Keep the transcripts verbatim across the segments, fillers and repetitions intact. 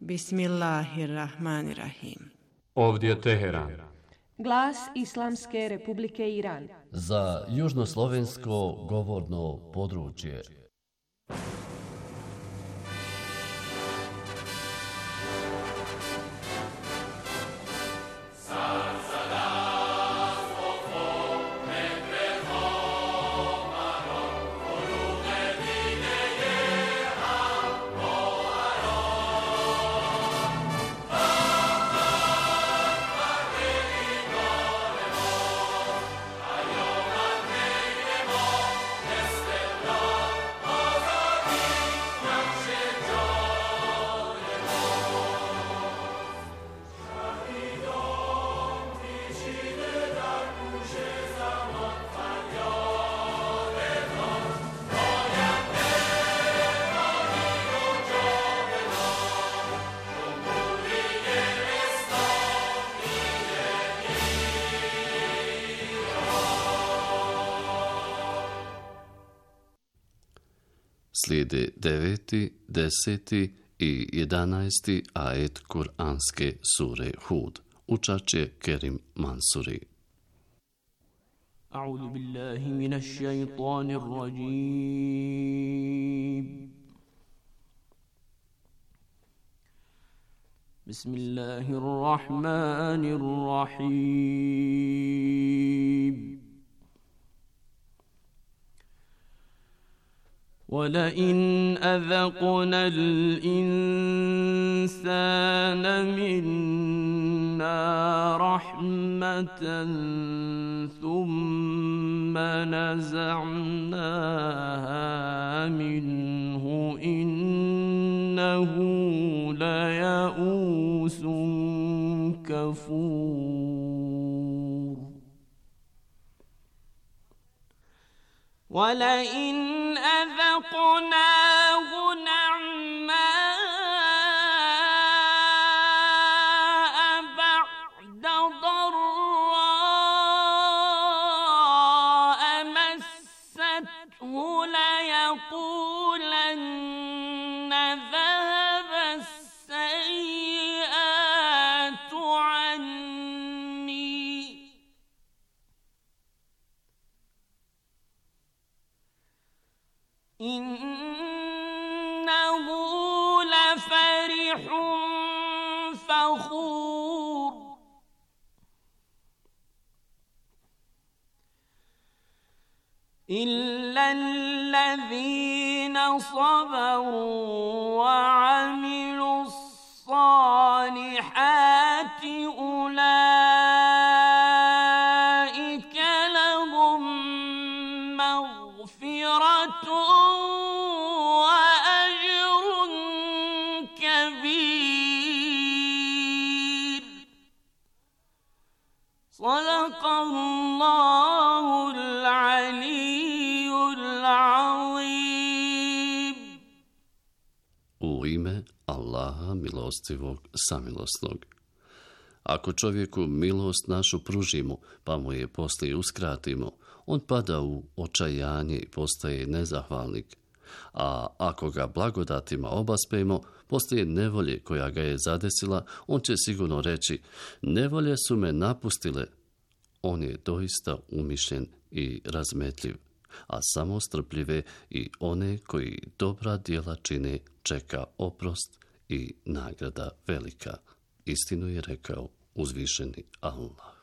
Bismillahirrahmanirrahim. Ovdje je Teheran. Glas Islamske Republike Iran. Za južnoslovensko govorno područje. Slijede deveti, deseti i jedanaesti ajet Kur'anske sure Hud. Učat će Kerim Mansuri. A'udhu billahi minash shaitanir rajim. Bismillahirrahmanirrahim. وَلَئِنْ أَذَقْنَا الْإِنسَانَ مِنَّا رَحْمَةً ثُمَّ نَزَعْنَاهَا مِنْهُ إِنَّهُ لَيَئُوسٌ كَفُورٌ وَلَئِنْ أذقناه نعماء بعد ضراء مسته ليقولن ذهب السيئات عني إنه لفرح فخور إلا الذين صبروا وعملوا الصالحات أولئك لهم مغفرة صدق الله العلي العظيم. U ime Allaha milostivog samilosnog. Ako čovjeku milost našu pružimo, pa mu je poslije uskratimo, on pada u očajanje i postaje nezahvalnik. A ako ga blagodatima obaspemo, poslije nevolje koja ga je zadesila, on će sigurno reći: nevolje su me napustile. On je doista umišljen i razmetljiv, a samo strpljive i one koji dobra djela čine čeka oprost i nagrada velika. Istinu je rekao uzvišeni Allah.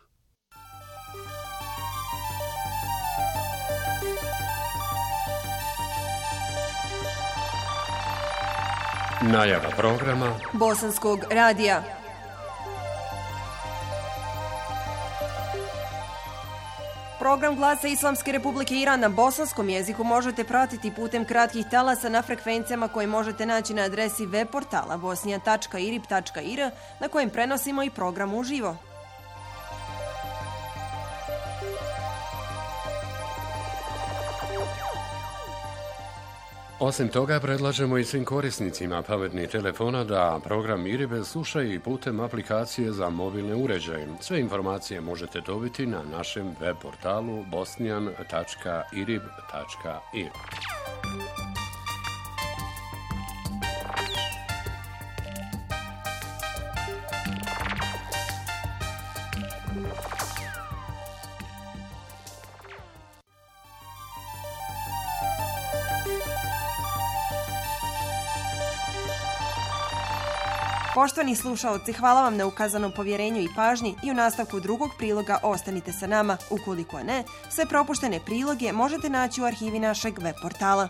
Najava programa Bosanskog radija. Program Glasa Islamske Republike Iran na bosanskom jeziku možete pratiti putem kratkih talasa na frekvencijama koje možete naći na adresi web portala bosnija tačka irib tačka ir na kojem prenosimo i program uživo. Osim toga, predlažemo i svim korisnicima pametnih telefona da program Iribe slušaju i putem aplikacije za mobilne uređaje. Sve informacije možete dobiti na našem web portalu bosnijan tačka irib tačka ir. Poštovani slušaoci, hvala vam na ukazanom povjerenju i pažnji i u nastavku drugog priloga ostanite sa nama. Ukoliko ne, sve propuštene priloge možete naći u arhivi našeg web portala.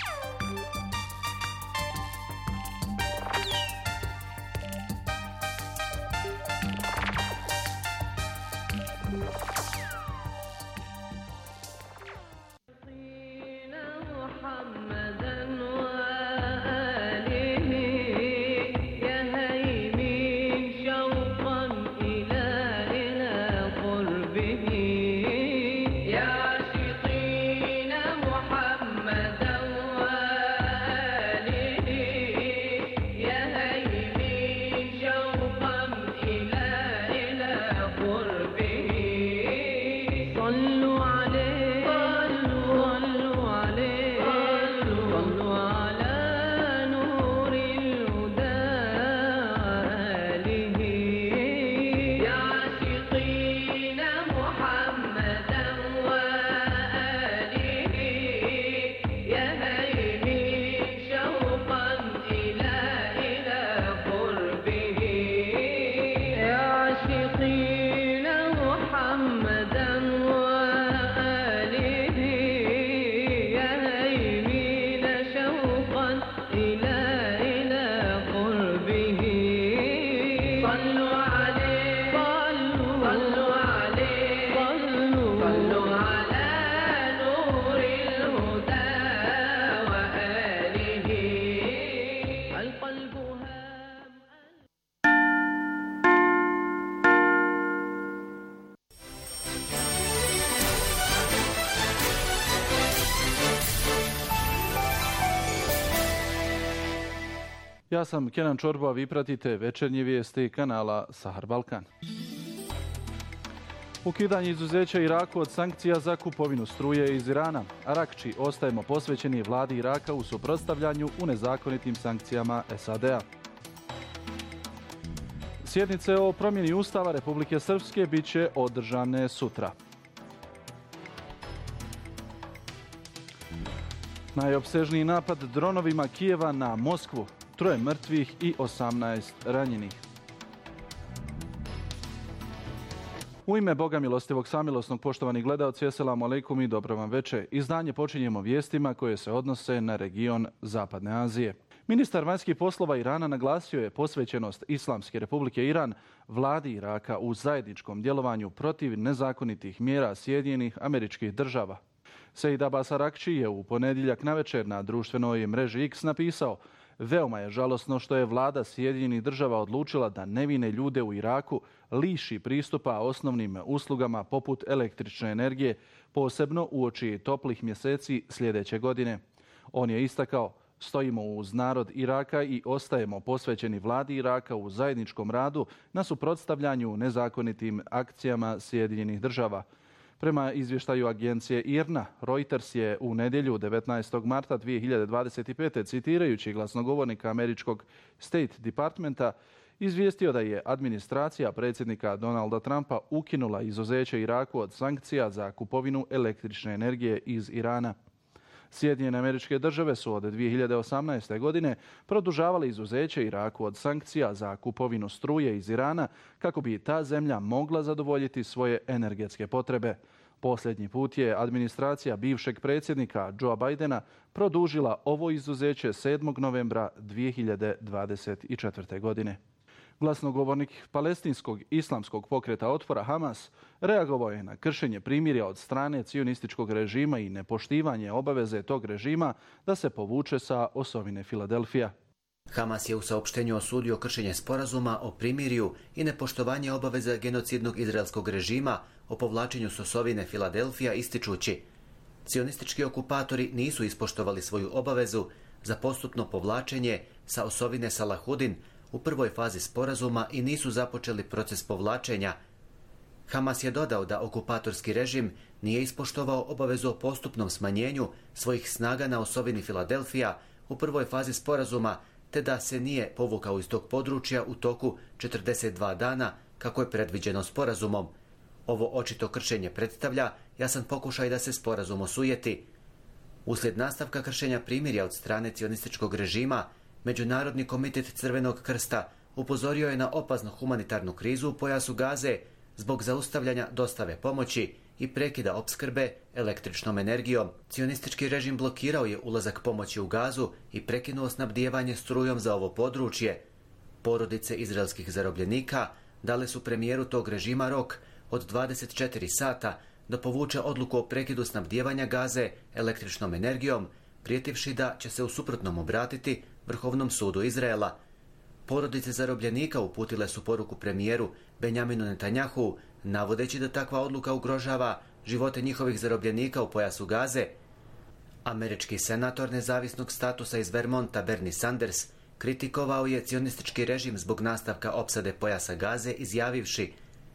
Ja sam Kenan Čorba, vi pratite večernje vijesti kanala Sahar Balkan. Ukidanje izuzeća Iraku od sankcija za kupovinu struje iz Irana. Arakči, ostajemo posvećeni vladi Iraka u suprotstavljanju u nezakonitim sankcijama S A D-a. Sjednice o promjeni Ustava Republike Srpske bit će održane sutra. Najopsežniji napad dronovima Kijeva na Moskvu. Troje mrtvih i osamnaest ranjenih. U ime Boga milostivog samilosnog, poštovani gledaoci, eselamu alejkum i dobro vam veče. Izdanje počinjemo vijestima koje se odnose na region Zapadne Azije. Ministar vanjskih poslova Irana naglasio je posvećenost Islamske Republike Iran vladi Iraka u zajedničkom djelovanju protiv nezakonitih mjera Sjedinjenih Američkih Država. Sejd Abbas Arakči je u ponedjeljak navečer na društvenoj mreži X napisao: veoma je žalosno što je vlada Sjedinjenih Država odlučila da nevine ljude u Iraku liši pristupa osnovnim uslugama poput električne energije, posebno uoči toplih mjeseci sljedeće godine. On je istakao: stojimo uz narod Iraka i ostajemo posvećeni vladi Iraka u zajedničkom radu na suprotstavljanju nezakonitim akcijama Sjedinjenih Država. Prema izvještaju agencije I R N A, Reuters je u nedjelju devetnaestog marta dvije hiljade dvadeset pete. citirajući glasnogovornika američkog State Departmenta izvijestio da je administracija predsjednika Donalda Trumpa ukinula izuzeće Iraku od sankcija za kupovinu električne energije iz Irana. Sjedinjene Američke Države su od dvije hiljade osamnaeste. godine produžavale izuzeće Iraku od sankcija za kupovinu struje iz Irana kako bi ta zemlja mogla zadovoljiti svoje energetske potrebe. Posljednji put je administracija bivšeg predsjednika Joea Bidena produžila ovo izuzeće sedmog novembra dvije hiljade dvadeset četvrte. godine. Glasnogovornik palestinskog islamskog pokreta otpora Hamas reagovao je na kršenje primirja od strane cionističkog režima i nepoštivanje obaveze tog režima da se povuče sa osovine Filadelfija. Hamas je u saopštenju osudio kršenje sporazuma o primirju i nepoštovanje obaveza genocidnog izraelskog režima o povlačenju s osovine Filadelfija, ističući: cionistički okupatori nisu ispoštovali svoju obavezu za postupno povlačenje sa osovine Salahudin u prvoj fazi sporazuma i nisu započeli proces povlačenja. Hamas je dodao da okupatorski režim nije ispoštovao obavezu o postupnom smanjenju svojih snaga na osovini Filadelfija u prvoj fazi sporazuma, te da se nije povukao iz tog područja u toku četrdeset dva dana kako je predviđeno sporazumom. Ovo očito kršenje predstavlja jasan pokušaj da se sporazum osujeti. Uslijed nastavka kršenja primirja od strane cionističkog režima, Međunarodni komitet Crvenog krsta upozorio je na opasnu humanitarnu krizu u pojasu Gaze zbog zaustavljanja dostave pomoći i prekida opskrbe električnom energijom. Cionistički režim blokirao je ulazak pomoći u Gazu i prekinuo snabdijevanje strujom za ovo područje. Porodice izraelskih zarobljenika dale su premijeru tog režima rok od dvadeset četiri sata da povuče odluku o prekidu snabdijevanja Gaze električnom energijom, prijetivši da će se u suprotnom obratiti Vrhovnom sudu Izraela. Porodice zarobljenika uputile su poruku premijeru Benjaminu Netanjahu, navodeći da takva odluka ugrožava živote njihovih zarobljenika u pojasu Gaze. Američki senator nezavisnog statusa iz Vermonta Bernie Sanders kritikovao je cionistički režim zbog nastavka opsade pojasa Gaze, izjavivši: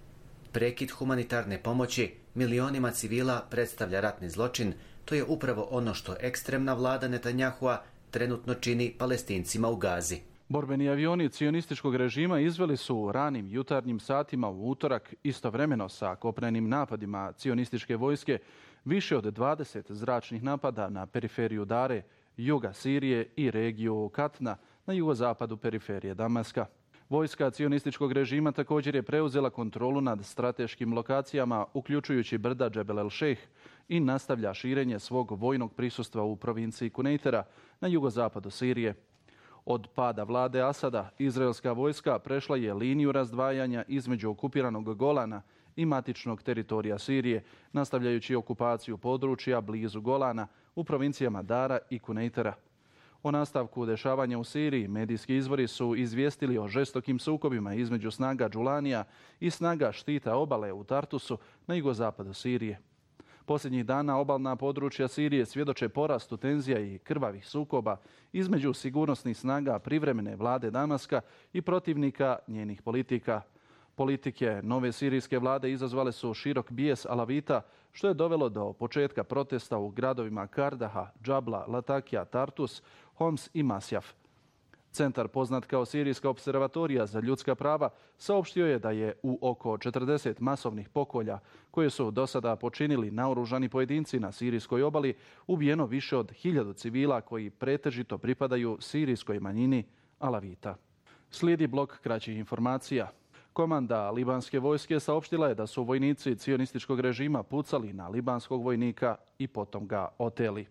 prekid humanitarne pomoći milionima civila predstavlja ratni zločin. To je upravo ono što ekstremna vlada Netanjahua trenutno čini Palestincima u Gazi. Borbeni avioni cionističkog režima izveli su u ranim jutarnjim satima u utorak istovremeno sa kopnenim napadima cionističke vojske više od dvadeset zračnih napada na periferiju Dare, juga Sirije i regiju Katna na jugozapadu periferije Damaska. Vojska cionističkog režima također je preuzela kontrolu nad strateškim lokacijama, uključujući brda Džebel el Šejh, i nastavlja širenje svog vojnog prisustva u provinciji Kuneitera na jugozapadu Sirije. Od pada vlade Asada, izraelska vojska prešla je liniju razdvajanja između okupiranog Golana i matičnog teritorija Sirije, nastavljajući okupaciju područja blizu Golana u provincijama Dara i Kuneitera. O nastavku dešavanja u Siriji medijski izvori su izvijestili o žestokim sukobima između snaga Džulanija i snaga štita obale u Tartusu na jugozapadu Sirije. Posljednjih dana obalna područja Sirije svjedoče porastu tenzija i krvavih sukoba između sigurnosnih snaga privremene vlade Damaska i protivnika njenih politika. Politike nove sirijske vlade izazvale su širok bijes Alavita, što je dovelo do početka protesta u gradovima Kardaha, Džabla, Latakija, Tartus, Homs i Masjaf. Centar, poznat kao Sirijska observatorija za ljudska prava, saopštio je da je u oko četrdeset masovnih pokolja, koje su do sada počinili naoružani pojedinci na sirijskoj obali, ubijeno više od hiljadu civila koji pretežito pripadaju sirijskoj manjini Alavita. Slijedi blok kraćih informacija. Komanda libanske vojske saopštila je da su vojnici cionističkog režima pucali na libanskog vojnika i potom ga oteli.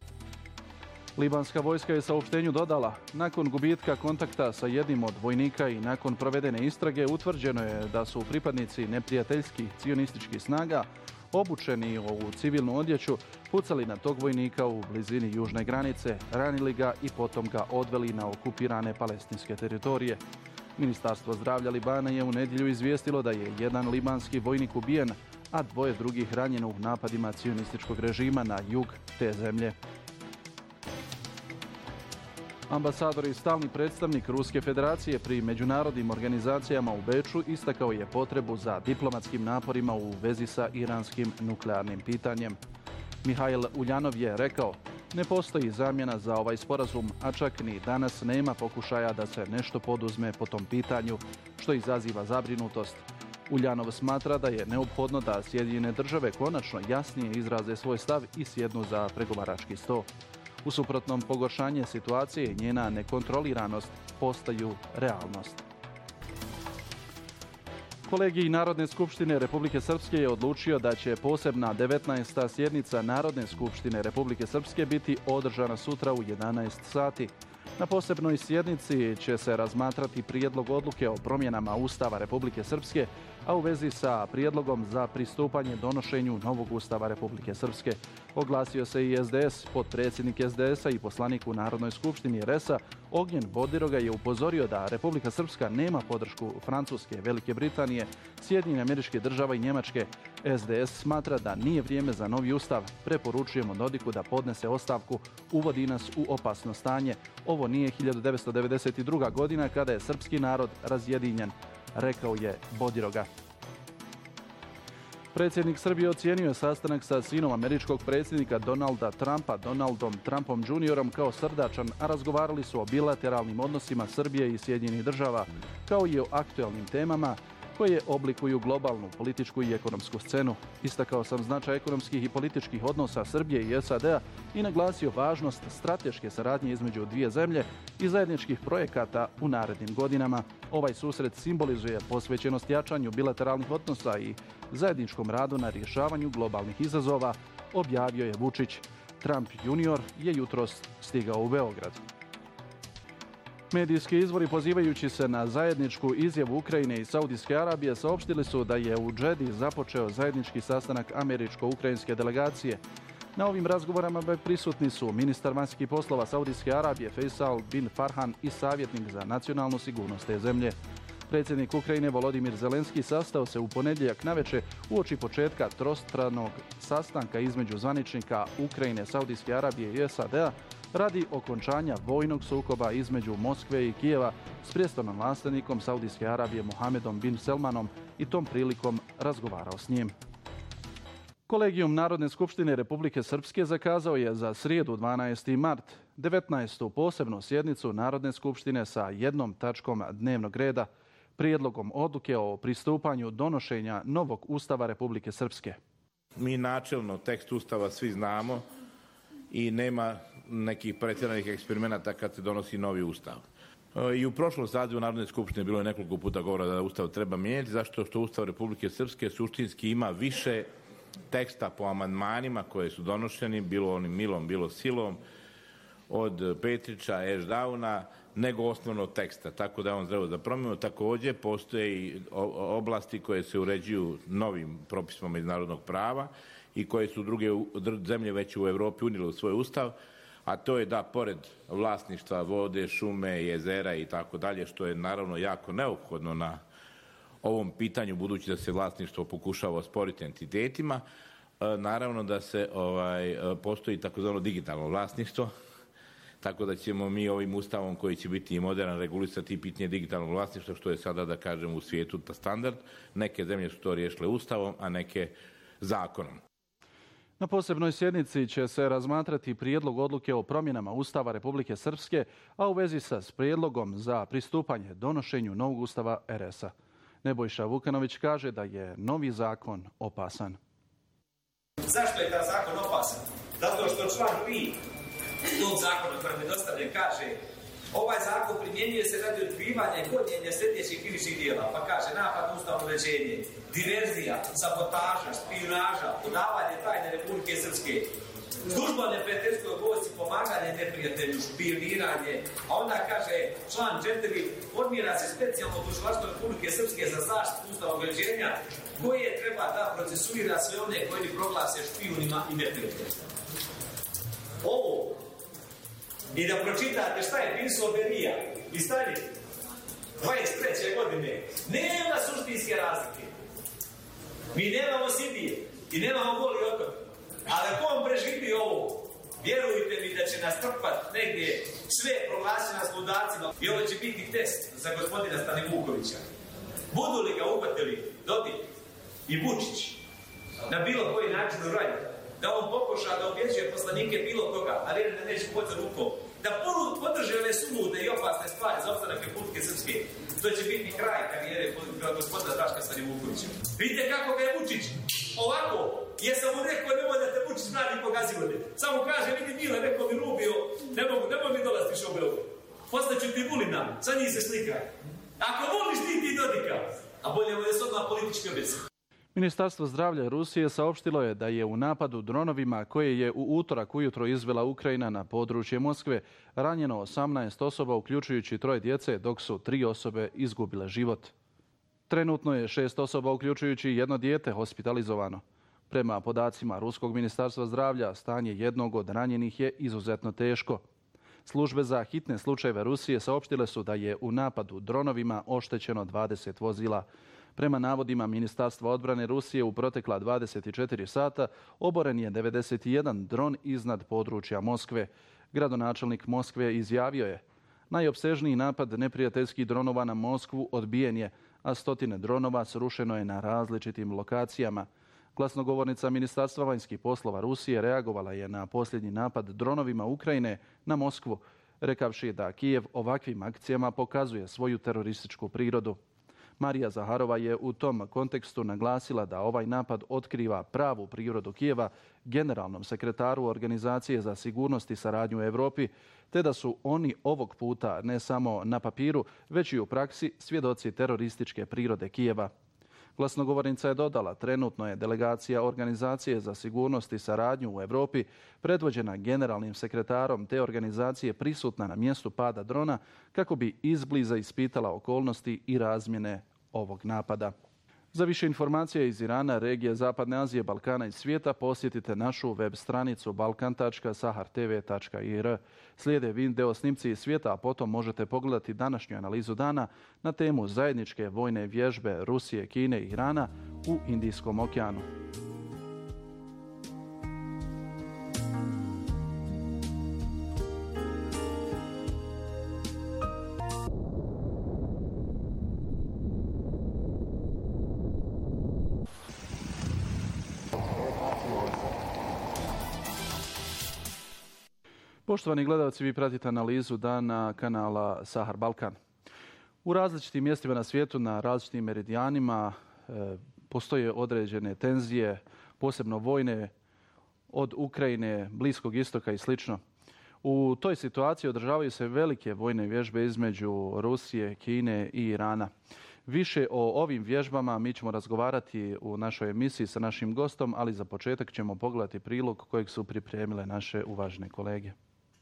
Libanska vojska je saopštenju dodala: nakon gubitka kontakta sa jednim od vojnika i nakon provedene istrage utvrđeno je da su pripadnici neprijateljskih cionističkih snaga obučeni u civilnu odjeću pucali na tog vojnika u blizini južne granice, ranili ga i potom ga odveli na okupirane palestinske teritorije. Ministarstvo zdravlja Libana je u nedjelju izvijestilo da je jedan libanski vojnik ubijen, a dvoje drugih ranjeno u napadima cionističkog režima na jug te zemlje. Ambasador i stalni predstavnik Ruske federacije pri međunarodnim organizacijama u Beču istakao je potrebu za diplomatskim naporima u vezi sa iranskim nuklearnim pitanjem. Mihail Uljanov je rekao: ne postoji zamjena za ovaj sporazum, a čak ni danas nema pokušaja da se nešto poduzme po tom pitanju, što izaziva zabrinutost. Uljanov smatra da je neophodno da Sjedinjene države konačno jasnije izraze svoj stav i sjednu za pregovarački sto. U suprotnom, pogoršanje situacije i njena nekontroliranost postaju realnost. Kolegij Narodne skupštine Republike Srpske je odlučio da će posebna devetnaesta sjednica Narodne skupštine Republike Srpske biti održana sutra u jedanaest sati. Na posebnoj sjednici će se razmatrati prijedlog odluke o promjenama Ustava Republike Srpske, a u vezi sa prijedlogom za pristupanje donošenju novog Ustava Republike Srpske. Oglasio se i es de es. Potpredsjednik es de esa i poslanik u Narodnoj skupštini er es a Ognjen Bodiroga je upozorio da Republika Srpska nema podršku Francuske, Velike Britanije, Sjedinjenih Američkih Država i Njemačke. es de es smatra da nije vrijeme za novi ustav. Preporučujemo Dodiku da podnese ostavku, uvodi nas u opasno stanje. Ovo nije hiljadu devetsto devedeset druga godina kada je srpski narod razjedinjen, rekao je Bodiroga. Predsjednik Srbije ocijenio je sastanak sa sinom američkog predsjednika Donalda Trumpa, Donaldom Trumpom juniorom, kao srdačan, a razgovarali su o bilateralnim odnosima Srbije i Sjedinjenih Država, kao i o aktualnim temama koje oblikuju globalnu političku i ekonomsku scenu. Istakao sam značaj ekonomskih i političkih odnosa Srbije i S A D-a i naglasio važnost strateške saradnje između dvije zemlje i zajedničkih projekata u narednim godinama. Ovaj susret simbolizuje posvećenost jačanju bilateralnih odnosa i zajedničkom radu na rješavanju globalnih izazova, objavio je Vučić. Trump junior je jutros stigao u Beograd. Medijski izvori, pozivajući se na zajedničku izjavu Ukrajine i Saudijske Arabije, saopštili su da je u Džedi započeo zajednički sastanak američko-ukrajinske delegacije. Na ovim razgovorama prisutni su ministar vanjskih poslova Saudijske Arabije Faisal bin Farhan i savjetnik za nacionalnu sigurnost te zemlje. Predsjednik Ukrajine Volodimir Zelenski sastao se u ponedjeljak navečer uoči početka trostranog sastanka između zvaničnika Ukrajine, Saudijske Arabije i S A D-a radi okončanja vojnog sukoba između Moskve i Kijeva s prijestolnim nasljednikom Saudijske Arabije Mohamedom bin Selmanom i tom prilikom razgovarao s njim. Kolegijum Narodne skupštine Republike Srpske zakazao je za srijedu dvanaesti mart devetnaestu posebnu sjednicu Narodne skupštine sa jednom tačkom dnevnog reda, prijedlogom odluke o pristupanju donošenja novog Ustava Republike Srpske. Mi načelno tekst Ustava svi znamo i nema nekih pretjeranih eksperimenata kad se donosi novi Ustav. I u prošlom sazivu Narodne skupštine bilo je nekoliko puta govora da Ustav treba mijenjati, zašto što Ustav Republike Srpske suštinski ima više teksta po amandmanima koje su donošeni, bilo onim milom, bilo silom, od Petrića, Ešdauna, nego osnovnog teksta, tako da je on zreo za promjenu. Također postoje i oblasti koje se uređuju novim propisima međunarodnog prava i koje su druge zemlje već u Europi unijele u svoj ustav, a to je da pored vlasništva vode, šume, jezera i tako dalje, što je naravno jako neophodno na ovom pitanju, budući da se vlasništvo pokušava osporiti entitetima, naravno da se ovaj, postoji takozvano digitalno vlasništvo, tako da ćemo mi ovim ustavom koji će biti i modern regulisati pitanje digitalnog vlasništva, što je sada, da kažem, u svijetu standard. Neke zemlje su to riješile ustavom, a neke zakonom. Na posebnoj sjednici će se razmatrati prijedlog odluke o promjenama Ustava Republike Srpske, a u vezi sa s prijedlogom za pristupanje donošenju novog Ustava R S-a. Nebojša Vukanović kaže da je novi zakon opasan. Zašto je taj zakon opasan? Zato što član tri tog zakona koji mi dostavljen kaže: ovaj zakon primjenjuje se radi otkrivanja i gonjenja sljedećih krivičnih djela, pa kaže napad na ustavno uređenje, diverzija, sabotaža, špijunaža, odavanje tajne Republike Srpske, služba neprijateljskoj vojsci, pomaganje neprijatelju, špijuniranje, a onda kaže član četiri: formira se specijalno tužilaštvo Republike Srpske za zaštitu ustavnog uređenja koje treba da procesuira sve one koji proglase špijunima i neprijateljima. Ovo i da pročitate šta je pisao Berija i Stalin dvadeset treće godine, nema suštinske razlike. Mi nemamo Sibije i nemamo Goli otok, ali ako on preživi ovo, vjerujte mi da će nas trpat negdje sve proglasiti nas ludacima i ovo će biti test za gospodina Stanivukovića. Budu li ga uhvatili Dodik i Vučić na bilo koji način u ranju, da on pokuša da objeđuje poslanike bilo koga, ali da neće poći rukom, da podrže ove sulude i opasne stvari za opstanak Republike Srpske, to će biti kraj karijere gospodina Daška Stanivukovića. Vidite kako ga je Vučić ovako, jesam mu rekao nemoj da te Vučić mladi pokazivode. Samo kaže, vidi Mile, rekao mi Rubio, ne mogu, nemoj mi dolaziti više u Beograd. Postaću ti Vulina, sa njih se slika. Ako voliš ti ti Dodika, a bolje da se odmah politički objesi. Ministarstvo zdravlja Rusije saopštilo je da je u napadu dronovima koje je u utorak ujutro izvela Ukrajina na područje Moskve ranjeno osamnaest osoba, uključujući troje djece, dok su tri osobe izgubile život. Trenutno je šest osoba, uključujući jedno dijete, hospitalizovano. Prema podacima Ruskog ministarstva zdravlja, stanje jednog od ranjenih je izuzetno teško. Službe za hitne slučajeve Rusije saopštile su da je u napadu dronovima oštećeno dvadeset vozila. Prema navodima Ministarstva odbrane Rusije, u protekla dvadeset četiri sata oboren je devedeset jedan dron iznad područja Moskve. Gradonačelnik Moskve izjavio je: najopsežniji napad neprijateljskih dronova na Moskvu odbijen je, a stotine dronova srušeno je na različitim lokacijama. Glasnogovornica Ministarstva vanjskih poslova Rusije reagovala je na posljednji napad dronovima Ukrajine na Moskvu, rekavši da Kijev ovakvim akcijama pokazuje svoju terorističku prirodu. Marija Zaharova je u tom kontekstu naglasila da ovaj napad otkriva pravu prirodu Kijeva generalnom sekretaru Organizacije za sigurnost i saradnju u Europi, te da su oni ovog puta ne samo na papiru, već i u praksi svjedoci terorističke prirode Kijeva. Glasnogovornica je dodala, trenutno je delegacija Organizacije za sigurnost i saradnju u Europi, predvođena generalnim sekretarom te organizacije, prisutna na mjestu pada drona kako bi izbliza ispitala okolnosti i razmjene ovog napada. Za više informacija iz Irana, regije Zapadne Azije, Balkana i svijeta posjetite našu web stranicu balkan tačka sahar t v tačka i r. Slijede video snimci iz svijeta, a potom možete pogledati današnju analizu dana na temu zajedničke vojne vježbe Rusije, Kine i Irana u Indijskom okeanu. Poštovani gledalci, vi pratite analizu dana kanala Sahar Balkan. U različitim mjestima na svijetu, na različitim meridijanima, e, postoje određene tenzije, posebno vojne, od Ukrajine, Bliskog istoka i sl. U toj situaciji održavaju se velike vojne vježbe između Rusije, Kine i Irana. Više o ovim vježbama mi ćemo razgovarati u našoj emisiji sa našim gostom, ali za početak ćemo pogledati prilog kojeg su pripremile naše uvažene kolege.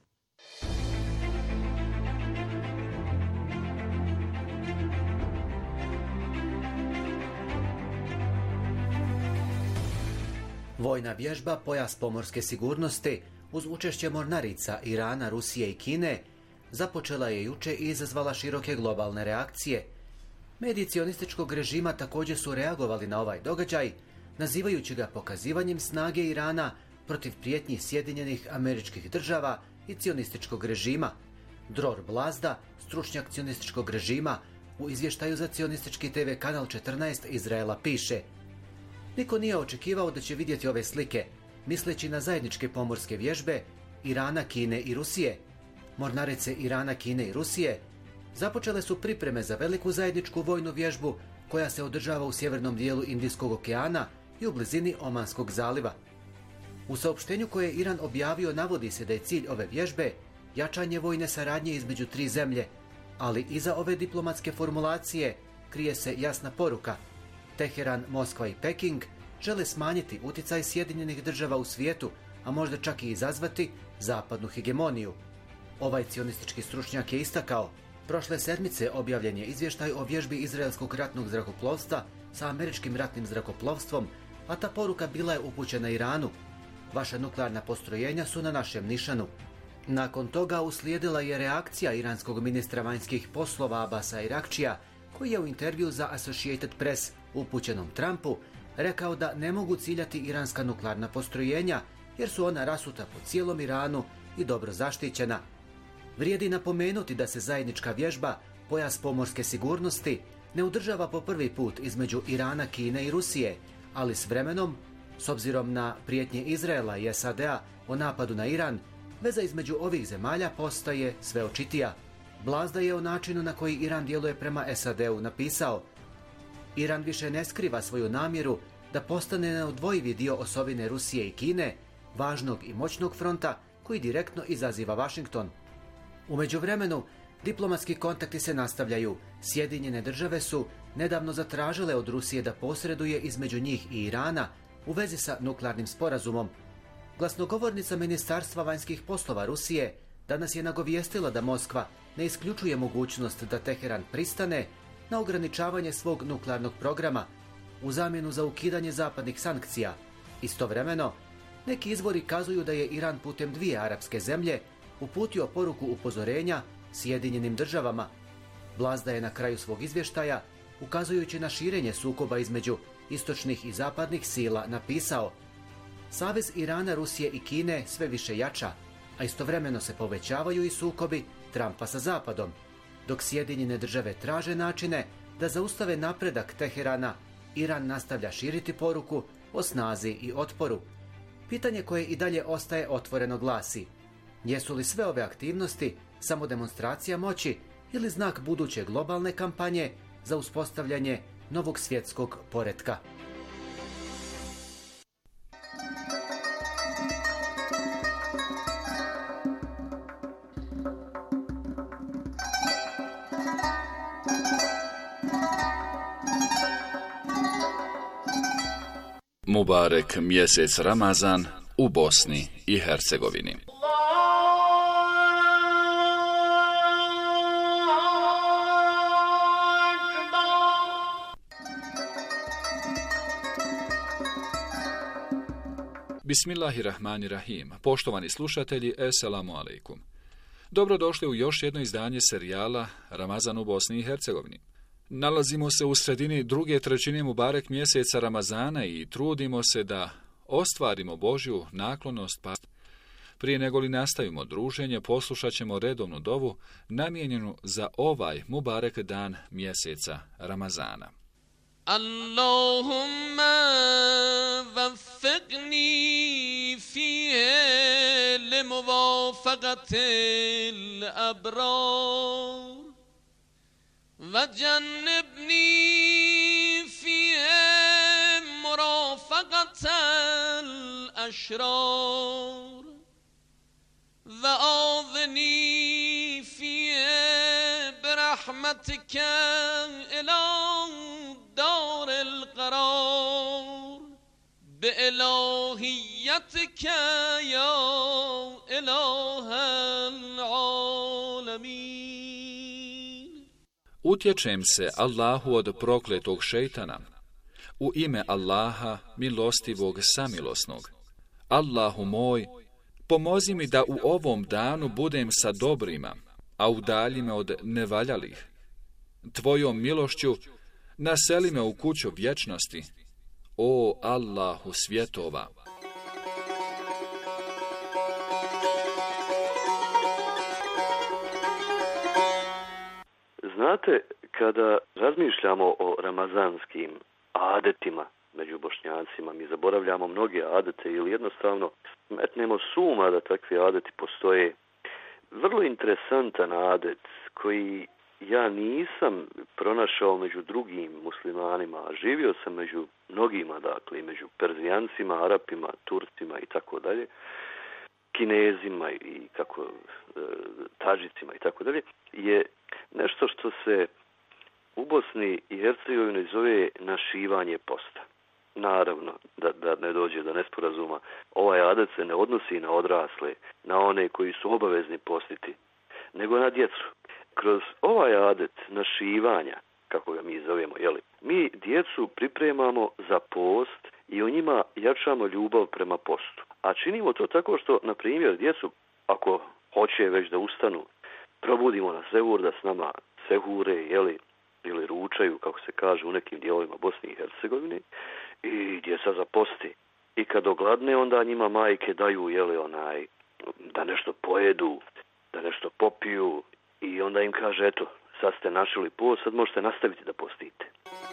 Vojna vježba Pojas pomorske sigurnosti uz učešće mornarica Irana, Rusije i Kine započela je juče i izazvala široke globalne reakcije. Mediji cionističkog režima također su reagovali na ovaj događaj, nazivajući ga pokazivanjem snage Irana protiv prijetnji Sjedinjenih Američkih Država i cionističkog režima. Dror Blazda, stručnjak cionističkog režima, u izvještaju za cionistički te ve kanal četrnaest Izraela piše: niko nije očekivao da će vidjeti ove slike, misleći na zajedničke pomorske vježbe Irana, Kine i Rusije. Mornarice Irana, Kine i Rusije započele su pripreme za veliku zajedničku vojnu vježbu koja se održava u sjevernom dijelu Indijskog okeana i u blizini Omanskog zaliva. U saopštenju koje je Iran objavio navodi se da je cilj ove vježbe jačanje vojne saradnje između tri zemlje, ali iza ove diplomatske formulacije krije se jasna poruka. Teheran, Moskva i Peking žele smanjiti utjecaj Sjedinjenih Država u svijetu, a možda čak i izazvati zapadnu hegemoniju. Ovaj cionistički stručnjak je istakao: prošle sedmice objavljen je izvještaj o vježbi izraelskog ratnog zrakoplovstva sa američkim ratnim zrakoplovstvom, a ta poruka bila je upućena Iranu. Vaša nuklearna postrojenja su na našem nišanu. Nakon toga uslijedila je reakcija iranskog ministra vanjskih poslova Abasa Irakčija, koji je u intervju za Associated Press upućenom Trumpu rekao da ne mogu ciljati iranska nuklearna postrojenja jer su ona rasuta po cijelom Iranu i dobro zaštićena. Vrijedi napomenuti da se zajednička vježba Pojas pomorske sigurnosti ne održava po prvi put između Irana, Kine i Rusije, ali s vremenom, s obzirom na prijetnje Izraela i es a de a o napadu na Iran, veza između ovih zemalja postaje sve očitija. Blazda je o načinu na koji Iran djeluje prema es a de u napisao: Iran više ne skriva svoju namjeru da postane neodvojivi dio osovine Rusije i Kine, važnog i moćnog fronta koji direktno izaziva Washington. U međuvremenu, diplomatski kontakti se nastavljaju. Sjedinjene Države su nedavno zatražile od Rusije da posreduje između njih i Irana u vezi sa nuklearnim sporazumom. Glasnogovornica Ministarstva vanjskih poslova Rusije danas je nagovijestila da Moskva ne isključuje mogućnost da Teheran pristane na ograničavanje svog nuklearnog programa u zamjenu za ukidanje zapadnih sankcija. Istovremeno, neki izvori kazuju da je Iran putem dvije arapske zemlje uputio poruku upozorenja Sjedinjenim Državama. Blazda je na kraju svog izvještaja, ukazujući na širenje sukoba između istočnih i zapadnih sila, napisao: Savez Irana, Rusije i Kine sve više jača, a istovremeno se povećavaju i sukobi Trumpa sa Zapadom. Dok Sjedinjene Države traže načine da zaustave napredak Teherana, Iran nastavlja širiti poruku o snazi i otporu. Pitanje koje i dalje ostaje otvoreno glasi: jesu li sve ove aktivnosti samo demonstracija moći ili znak buduće globalne kampanje za uspostavljanje novog svjetskog poretka. Mubarek mjesec Ramazan u Bosni i Hercegovini. Bismillahirrahmanirrahim. Poštovani slušatelji, eselamu alejkum. Dobrodošli u još jedno izdanje serijala Ramazan u Bosni i Hercegovini. Nalazimo se u sredini druge trećine Mubarek mjeseca Ramazana i trudimo se da ostvarimo Božju naklonost. Pa prije nego li nastavimo druženje, poslušat ćemo redovnu dovu namijenjenu za ovaj Mubarek dan mjeseca Ramazana. Allahumma vaffiqni fihi li muvafaqatil abrar وجنبني فيه مرافقة الأشرار وآذني فيه برحمتك إلى دار القرار بإلهيتك يا إله العالمين. Utječem se Allahu od prokletog šejtana, u ime Allaha milostivog samilosnog. Allahu moj, pomozi mi da u ovom danu budem sa dobrima, a udalji me od nevaljalih. Tvojom milošću naseli me u kuću vječnosti, o Allahu svjetova. Znate, kada razmišljamo o ramazanskim adetima među Bošnjacima, mi zaboravljamo mnoge adete ili jednostavno metnemo suma da takvi adeti postoje. Vrlo interesantan adet koji ja nisam pronašao među drugim muslimanima, a živio sam među mnogima, dakle, među Perzijancima, Arapima, Turcima i tako dalje, Kinezima i kako e, Tadžicima i tako dalje, je nešto što se u Bosni i Hercegovini zove našivanje posta. Naravno, da, da ne dođe do nesporazuma, ovaj adet se ne odnosi na odrasle, na one koji su obavezni postiti, nego na djecu. Kroz ovaj adet našivanja, kako ga mi zovemo, jeli, mi djecu pripremamo za post i o njima jačamo ljubav prema postu. A činimo to tako što, na primjer, djecu, ako hoće već da ustanu, probudimo na sehur, da s nama sehure, jeli, ili ručaju, kako se kaže u nekim dijelovima Bosne i Hercegovine, i djeca zaposti. I kad ogladne, onda njima majke daju, jeli, onaj, da nešto pojedu, da nešto popiju, i onda im kaže, eto, sad ste našli post, sad možete nastaviti da postite.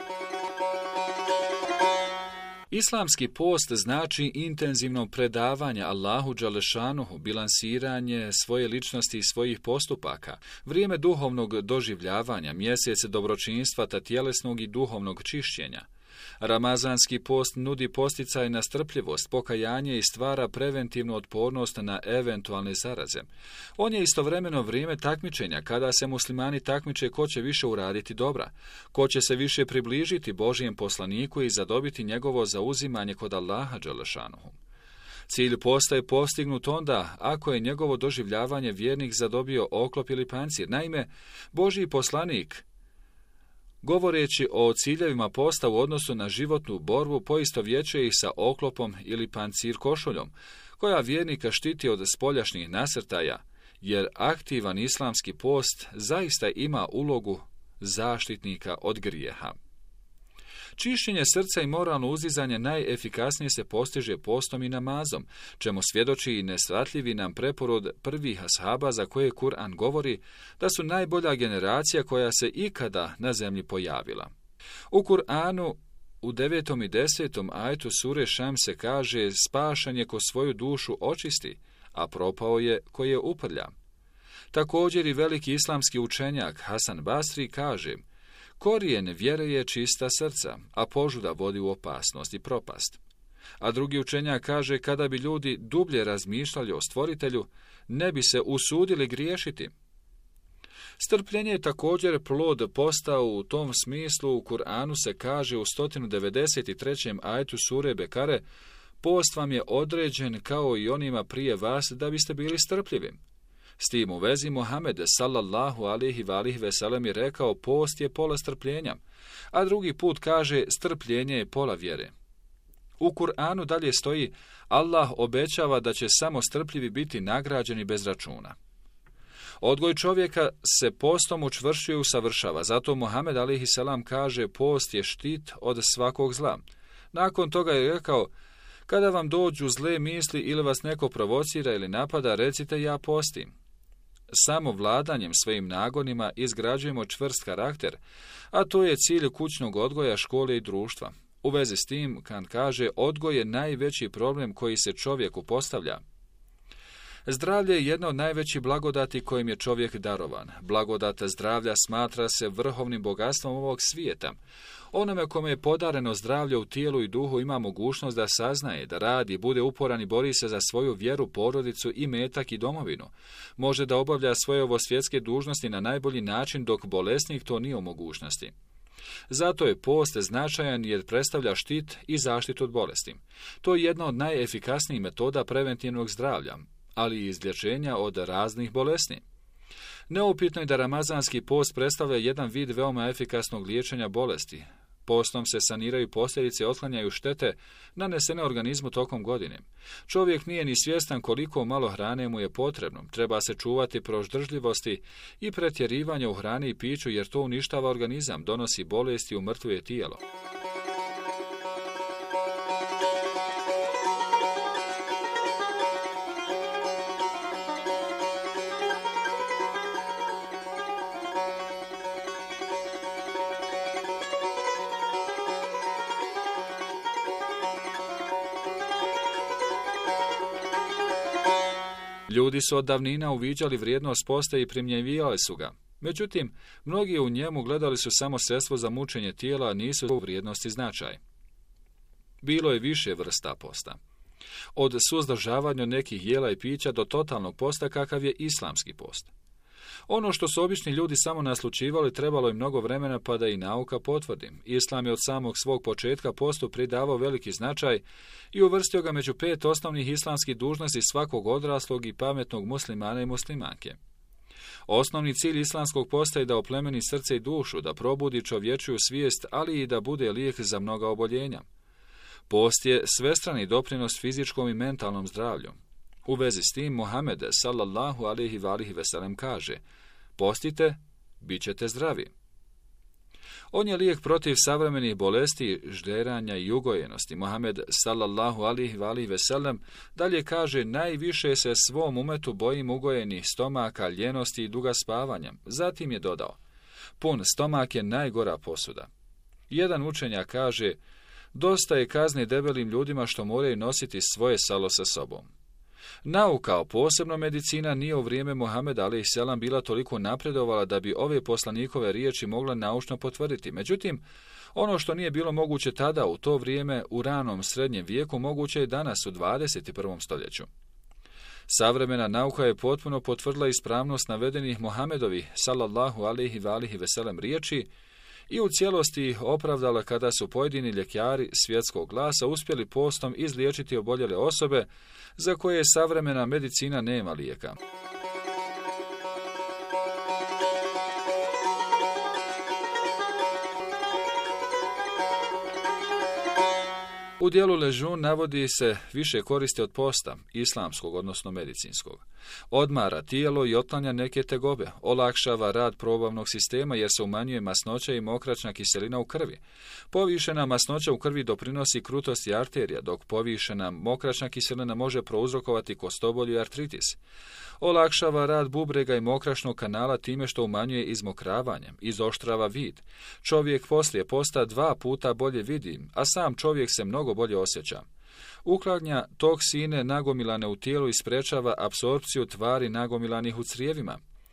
Islamski post znači intenzivno predavanje Allahu Đalešanuhu, bilansiranje svoje ličnosti i svojih postupaka, vrijeme duhovnog doživljavanja, mjesec dobročinstva ta tjelesnog i duhovnog čišćenja. Ramazanski post nudi posticaj na strpljivost, pokajanje i stvara preventivnu otpornost na eventualne zaraze. On je istovremeno vrijeme takmičenja, kada se muslimani takmiče ko će više uraditi dobra, ko će se više približiti Božijem poslaniku i zadobiti njegovo zauzimanje kod Allaha dželešanuhu. Cilj posta je postignut onda ako je njegovo doživljavanje vjernik zadobio oklop ili pancir. Naime, Božji poslanik, govoreći o ciljevima posta u odnosu na životnu borbu, poistovjećuje ih sa oklopom ili pancir košuljom, koja vjernika štiti od spoljašnjih nasrtaja, jer aktivan islamski post zaista ima ulogu zaštitnika od grijeha. Čišćenje srca i moralno uzdizanje najefikasnije se postiže postom i namazom, čemu svjedoči i nesvatljivi nam preporod prvih ashaba za koje Kur'an govori da su najbolja generacija koja se ikada na zemlji pojavila. U Kur'anu u devetom i desetom ajetu sure Šam se kaže: spašan je ko svoju dušu očisti, a propao je ko je uprlja. Također i veliki islamski učenjak Hasan Basri kaže: Korijen vjere je čista srca, a požuda vodi u opasnost i propast. A drugi učenjak kaže, kada bi ljudi dublje razmišljali o stvoritelju, ne bi se usudili griješiti. Strpljenje je također plod postao u tom smislu. U Kur'anu se kaže u sto devedeset trećem ajetu sure Bekare: post vam je određen kao i onima prije vas da biste bili strpljivi. S tim u vezi Muhammed sallallahu alihi valihi veselem je rekao: post je pola strpljenja, a drugi put kaže: strpljenje je pola vjere. U Kur'anu dalje stoji: Allah obećava da će samo strpljivi biti nagrađeni bez računa. Odgoj čovjeka se postom učvršćuje i usavršava, zato Muhammed alihi selam kaže: post je štit od svakog zla. Nakon toga je rekao: kada vam dođu zle misli ili vas neko provocira ili napada, recite: ja postim. Samo vladanjem svojim nagonima izgrađujemo čvrst karakter, a to je cilj kućnog odgoja, škole i društva. U vezi s tim, Kan kaže, odgoj je najveći problem koji se čovjeku postavlja. Zdravlje je jedna od najvećih blagodati kojim je čovjek darovan. Blagodat zdravlja smatra se vrhovnim bogatstvom ovog svijeta. Onome kome je podareno zdravlje u tijelu i duhu ima mogućnost da saznaje, da radi, bude uporan i bori se za svoju vjeru, porodicu, i metak i domovinu. Može da obavlja svoje ovosvjetske dužnosti na najbolji način, dok bolesnik to nije u mogućnosti. Zato je post značajan jer predstavlja štit i zaštitu od bolesti. To je jedna od najefikasnijih metoda preventivnog zdravlja, ali i izlječenja od raznih bolesti. Neupitno je da ramazanski post predstavlja jedan vid veoma efikasnog liječenja bolesti. Postom se saniraju posljedice i otklanjaju štete nanesene organizmu tokom godine. Čovjek nije ni svjestan koliko malo hrane mu je potrebno. Treba se čuvati proždržljivosti i pretjerivanja u hrani i piću, jer to uništava organizam, donosi bolesti i umrtvuje tijelo. Ljudi su od davnina uviđali vrijednost posta i primjenjivali su ga. Međutim, mnogi u njemu gledali su samo sredstvo za mučenje tijela, a nisu u vrijednosti značaj. Bilo je više vrsta posta. Od suzdržavanja nekih jela i pića do totalnog posta kakav je islamski post. Ono što su obični ljudi samo naslučivali trebalo je mnogo vremena pa da i nauka potvrdi. Islam je od samog svog početka postu pridavao veliki značaj i uvrstio ga među pet osnovnih islamskih dužnosti svakog odraslog i pametnog muslimana i muslimanke. Osnovni cilj islamskog posta je da oplemeni srce i dušu, da probudi čovječju svijest, ali i da bude lijek za mnoga oboljenja. Post je svestrani doprinos fizičkom i mentalnom zdravlju. U vezi s tim, Muhammed sallallahu alihi valihi veselem kaže: postite, bit ćete zdravi. On je lijek protiv savremenih bolesti, žderanja i ugojenosti. Muhammed sallallahu alihi valihi veselem dalje kaže: najviše se svom umetu bojim ugojenih stomaka, ljenosti i duga spavanja. Zatim je dodao: pun stomak je najgora posuda. Jedan učenjak kaže: dosta je kazne debelim ljudima što moraju nositi svoje salo sa sobom. Nauka, posebno medicina, nije u vrijeme Muhameda alejhi selam bila toliko napredovala da bi ove poslanikove riječi mogla naučno potvrditi. Međutim, ono što nije bilo moguće tada u to vrijeme u ranom srednjem vijeku, moguće je danas u dvadeset prvom stoljeću. Savremena nauka je potpuno potvrdila ispravnost navedenih Muhamedovih sallallahu alejhi ve alihi veselem riječi i u cijelosti ih opravdala kada su pojedini ljekari svjetskog glasa uspjeli postom izliječiti oboljele osobe za koje savremena medicina nema lijeka. U dijelu Ležun navodi se više koristi od posta, islamskog odnosno medicinskog. Odmara tijelo i otklanja neke tegobe, olakšava rad probavnog sistema jer se umanjuje masnoća i mokraćna kiselina u krvi. Povišena masnoća u krvi doprinosi krutosti arterija, dok povišena mokraćna kiselina može prouzrokovati kostobolju i artritis. Olakšava rad bubrega i mokraćnog kanala time što umanjuje izmokravanje, izoštrava vid. Čovjek poslije posta dva puta bolje vidi, a sam čovjek se mnogo bolje osjeća. Uklanja toksine nagomilane u tijelu i sprečava apsorpciju tvari nagomilanih u crijevima.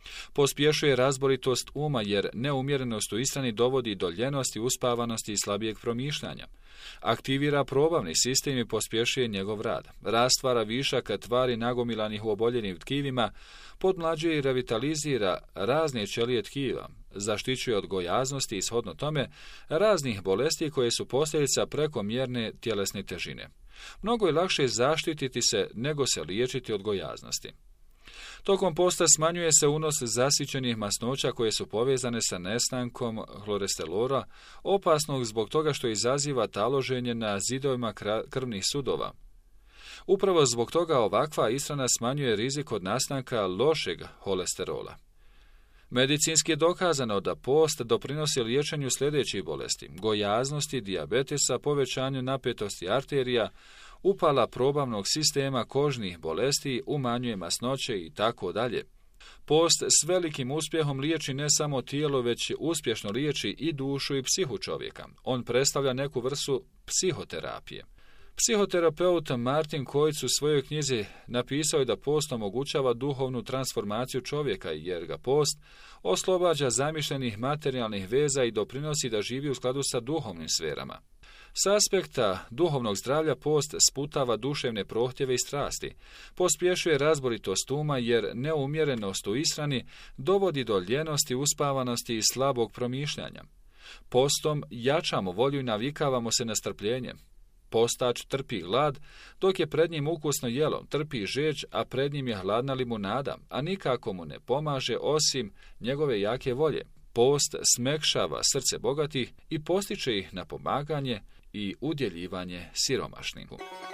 Pospješuje razboritost uma jer neumjerenost u ishrani dovodi do ljenosti, uspavanosti i slabijeg promišljanja. Aktivira probavni sistem i pospješuje njegov rad. Rastvara višaka tvari nagomilanih u oboljenim tkivima, podmlađuje i revitalizira razne ćelije tkiva, zaštićuje od gojaznosti i shodno tome raznih bolesti koje su posljedica prekomjerne tjelesne težine. Mnogo je lakše zaštititi se nego se liječiti od gojaznosti. Tokom posta smanjuje se unos zasićenih masnoća koje su povezane sa nestankom hloresterola, opasnog zbog toga što izaziva taloženje na zidovima krvnih sudova. Upravo zbog toga ovakva ishrana smanjuje rizik od nastanka lošeg holesterola. Medicinski je dokazano da post doprinosi liječenju sljedećih bolesti: gojaznosti, dijabetesa, povećanju napetosti arterija, upala probavnog sistema, kožnih bolesti, umanjuje masnoće i tako dalje. Post s velikim uspjehom liječi ne samo tijelo, već uspješno liječi i dušu i psihu čovjeka. On predstavlja neku vrstu psihoterapije. Psihoterapeut Martin Kojic u svojoj knjizi napisao je da post omogućava duhovnu transformaciju čovjeka, jer ga post oslobađa zamišljenih materijalnih veza i doprinosi da živi u skladu sa duhovnim sferama. S aspekta duhovnog zdravlja post sputava duševne prohtjeve i strasti, pospješuje razboritost uma jer neumjerenost u ishrani dovodi do ljenosti, uspavanosti i slabog promišljanja. Postom jačamo volju i navikavamo se na strpljenje. Postač trpi glad, dok je pred njim ukusno jelo, trpi žeđ, a pred njim je hladna limunada, a nikako mu ne pomaže osim njegove jake volje. Post smekšava srce bogatih i postiče ih na pomaganje i udjeljivanje siromašnim.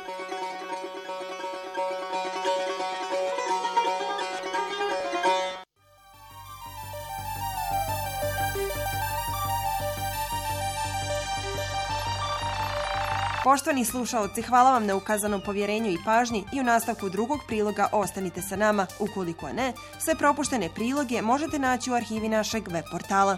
Poštovani slušaoci, hvala vam na ukazanom povjerenju i pažnji i u nastavku drugog priloga ostanite sa nama. Ukoliko ne, sve propuštene priloge možete naći u arhivi našeg web portala.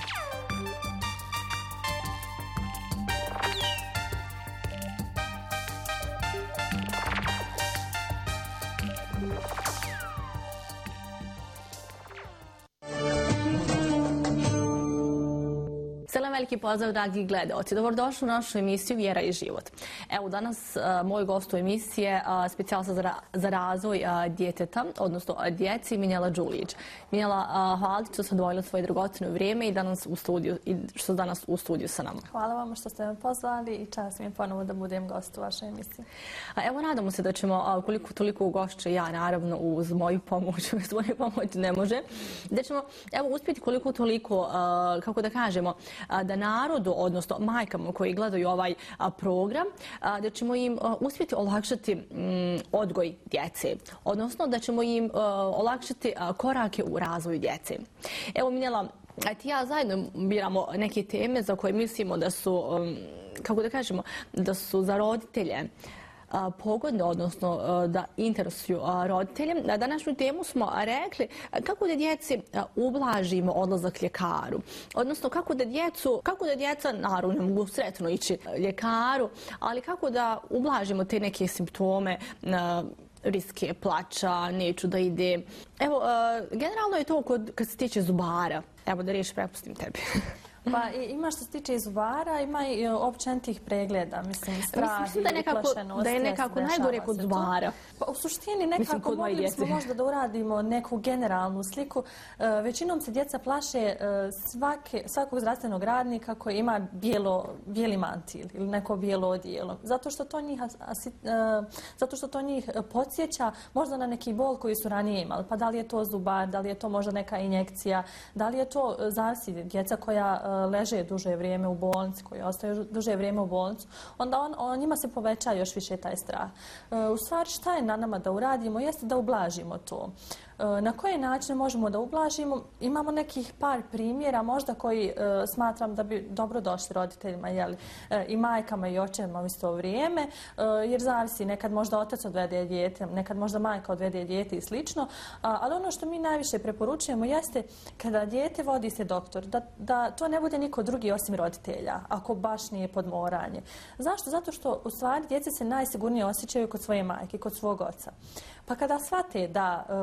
Veliki pozdrav, dragi gledaoci. Dobrodošli u našu emisiju Vjera i život. Evo, danas a, moj gost u emisije specijalista za, ra, za razvoj a, djeteta, odnosno a, djeci, Minjela Đulić. Minjela, a, hvala ti što ste odvojila svoje dragocjeno vrijeme i, danas u studiju, i što ste danas u studiju sa nama. Hvala vam što ste me pozvali i čast mi je ponovo da budem gost u vašoj emisiji. A, evo, nadamo se da ćemo, a, koliko toliko ugošće ja, naravno, uz moju pomoć, uz moju pomoć ne može, da ćemo, evo, uspjeti koliko toliko, a, kako da kažemo, a, da narodu, odnosno majkama koji gledaju ovaj a, program, a, da ćemo im a, uspjeti olakšati m, odgoj djece, odnosno da ćemo im a, olakšati a, korake u razvoju djece. Evo, Minjela, ti ja zajedno biramo neke teme za koje mislimo da su, um, kako da kažemo, da su za roditelje pogodne, odnosno da interesuju roditelje. Na današnju temu smo rekli kako da djeci ublažimo odlazak ljekaru. Odnosno kako da djecu, kako da djeca, naravno ne mogu sretno ići ljekaru, ali kako da ublažimo te neke simptome, riske plača, neću da ide. Evo, generalno je to kod, kad se tiče zubara. Evo da riječ prepustim tebi. Pa ima što se tiče i zubara, ima i općenitih pregleda, mislim, strah mislim da je nekako, uplašenost. Da je nekako najgore kod zubara. Pa u suštini nekako mogli smo možda da uradimo neku generalnu sliku. E, većinom se djeca plaše e, svake, svakog zdravstvenog radnika koji ima bijelo, bijeli mantil ili neko bijelo odijelo. Zato što to njih, asi, e, zato što to njih podsjeća možda na neki bol koji su ranije imali. Pa da li je to zubar, da li je to možda neka injekcija, da li je to zavisi djeca koja leže duže vrijeme u bolnici, koji ostaju duže vrijeme u bolnicu, onda on, on, njima se poveća još više taj strah. E, u stvari, šta je na nama da uradimo, jeste da ublažimo to. E, na koje načine možemo da ublažimo? Imamo nekih par primjera, možda koji e, smatram da bi dobro došli roditeljima, jeli, e, i majkama i očevima u isto vrijeme, e, jer zavisi, nekad možda otac odvede dijete, nekad možda majka odvede dijete i slično, a, ali ono što mi najviše preporučujemo jeste kada dijete vodi se doktor, da, da to ne bude niko drugi osim roditelja, ako baš nije podmoranje. Zašto? Zato što u stvari djece se najsigurnije osjećaju kod svoje majke, kod svog oca. Pa kada shvate da uh, u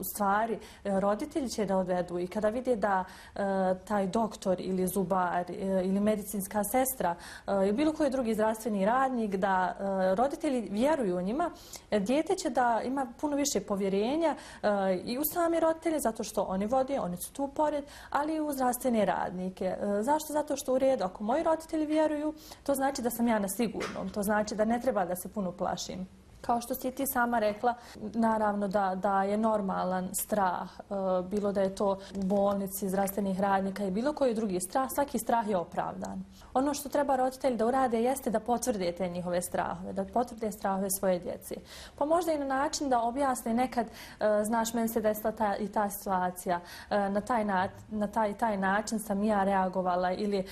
stvari roditelji će da odvedu i kada vide da taj doktor ili zubar ili medicinska sestra ili bilo koji drugi zdravstveni radnik, da roditelji vjeruju u njima, dijete će da ima puno više povjerenja i u sami roditelje, zato što oni vode, oni su tu pored, ali i u zdravstvene radnike. Zašto? Zato što u redu, ako moji roditelji vjeruju, to znači da sam ja na sigurnom, to znači da ne treba da se puno plašim. Kao što si ti sama rekla, naravno da, da je normalan strah, bilo da je to u bolnici, zdravstvenih radnika i bilo koji drugi strah, svaki strah je opravdan. Ono što treba roditelji da urade jeste da potvrde te njihove strahove, da potvrde strahove svoje djece. Pa možda i na način da objasne nekad, znaš, meni se desila ta, i ta situacija, na taj, na, na taj, taj način sam ja reagovala ili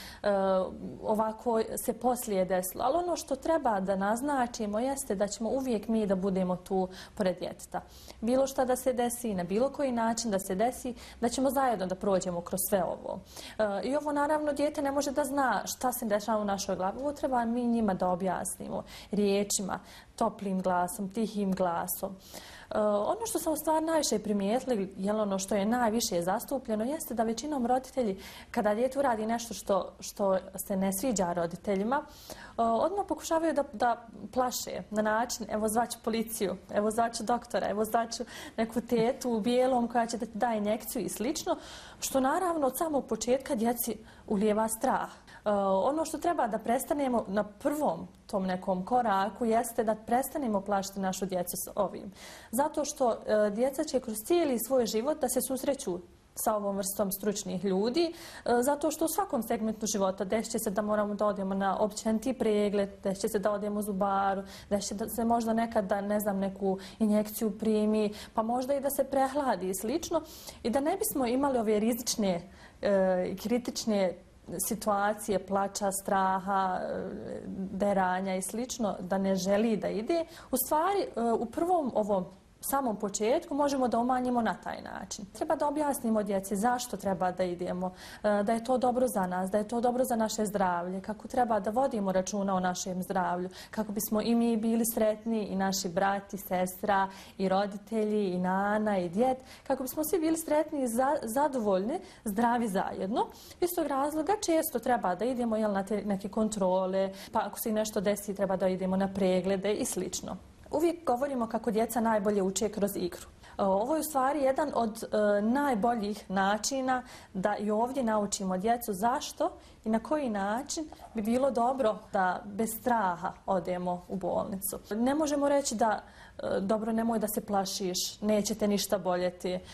ovako se poslije desilo. Ali ono što treba da naznačimo jeste da ćemo uvijek mi da budemo tu pored djeteta. Bilo šta da se desi, na bilo koji način da se desi, da ćemo zajedno da prođemo kroz sve ovo. E, I ovo naravno dijete ne može da zna šta se dešava u našoj glavi. Ovo treba mi njima da objasnimo riječima, toplim glasom, tihim glasom. Uh, ono što sam u stvari najviše primijetili, jel ono što je najviše zastupljeno, jeste da većinom roditelji, kada dijete uradi nešto što, što se ne sviđa roditeljima, uh, odmah pokušavaju da, da plaše na način, evo zvaću policiju, evo zvaću doktora, evo zvaću neku tetu u bijelom koja će da ti da injekciju i slično, što naravno od samog početka djeci ulijeva strah. Uh, ono što treba da prestanemo na prvom tom nekom koraku jeste da prestanemo plašiti našu djecu s ovim. Zato što uh, djeca će kroz cijeli svoj život da se susreću sa ovom vrstom stručnih ljudi, uh, zato što u svakom segmentu života desit će se da moramo da odemo na općeniti pregled, desit će se da odemo u zubaru, desit će da se možda nekad da, ne znam, neku injekciju primi, pa možda i da se prehladi i slično. I da ne bismo imali ove rizične i uh, kritične situacije, plača, straha, deranja i slično, da ne želi da ide, u stvari u prvom ovom samom početku možemo da umanjimo na taj način. Treba da objasnimo djeci zašto treba da idemo, da je to dobro za nas, da je to dobro za naše zdravlje, kako treba da vodimo računa o našem zdravlju, kako bismo i mi bili sretni, i naši brati, sestra, i roditelji, i nana, i djed, kako bismo svi bili sretni i za, zadovoljni, zdravi zajedno. Iz tog razloga često treba da idemo jel, na te neke kontrole, pa ako se nešto desi treba da idemo na preglede i slično. Uvijek govorimo kako djeca najbolje uče kroz igru. Ovo je u stvari jedan od e, najboljih načina da i ovdje naučimo djecu zašto i na koji način bi bilo dobro da bez straha odemo u bolnicu. Ne možemo reći da e, dobro, nemoj da se plašiš, neće te ništa boljeti. E,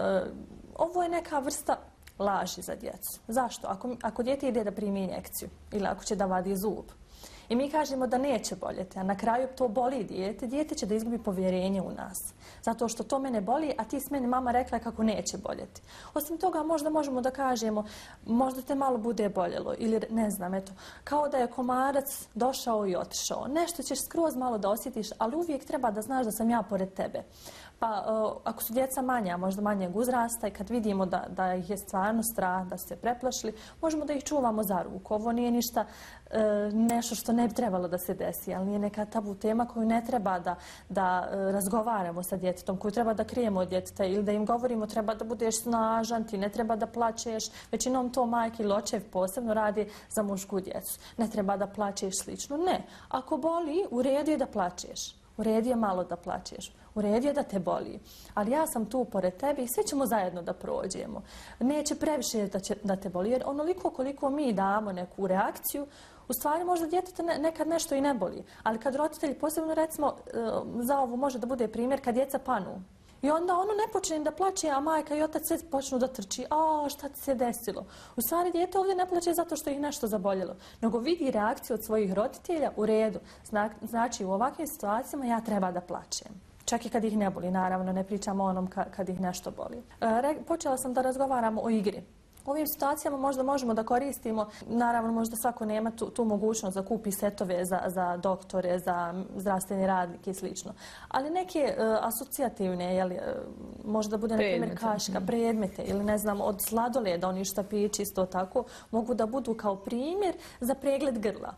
ovo je neka vrsta laži za djecu. Zašto? Ako, ako dijete ide da primi injekciju ili ako će da vadi zub, i mi kažemo da neće boljeti, a na kraju to boli dijete, dijete će da izgubi povjerenje u nas. Zato što to mene boli, a ti s meni mama rekla kako neće boljeti. Osim toga, možda možemo da kažemo, možda te malo bude boljelo, ili ne znam, eto, kao da je komarac došao i otišao. Nešto ćeš skroz malo da osjetiš, ali uvijek treba da znaš da sam ja pored tebe. Pa ako su djeca manja, možda manjeg uzrasta i kad vidimo da, da ih je stvarno strah, da su se preplašili, možemo da ih čuvamo za ruku. Ovo nije ništa e, nešto što ne bi trebalo da se desi, ali nije neka tabu tema koju ne treba da, da e, razgovaramo sa djetetom, koju treba da krijemo od djeteta ili da im govorimo treba da budeš snažan, ti ne treba da plačeš. Većinom to majke ili očev posebno radi za mušku djecu. Ne treba da plačeš slično. Ne. Ako boli, u redu je da plačeš. U redu je malo da plačeš. U redu je da te boli. Ali ja sam tu pored tebe i svi ćemo zajedno da prođemo. Neće previše da, će, da te boli. Jer onoliko koliko mi damo neku reakciju, u stvari možda djeteta ne, nekad nešto i ne boli. Ali kad roditelji, posebno recimo za ovo može da bude primjer, kad djeca panu. I onda ono ne počne da plaće, a majka i otac sve počnu da trči. A, šta ti se desilo? U stvari dijete ovdje ne plaće zato što ih nešto zaboljelo, nego vidi reakciju od svojih roditelja u redu. Zna, znači u ovakvim situacijama ja treba da plaćem. Čak i kad ih ne boli, naravno, ne pričamo o onom ka, kad ih nešto boli. E, re, počela sam da razgovaram o igri. U ovim situacijama možda možemo da koristimo, naravno možda svako nema tu, tu mogućnost da kupi setove za, za doktore, za zdravstveni radnike i slično. Ali neke uh, asocijativne, jeli, uh, možda bude na primjer kaška, predmete ili ne znam od sladoleda, oni štapići isto tako, mogu da budu kao primjer za pregled grla.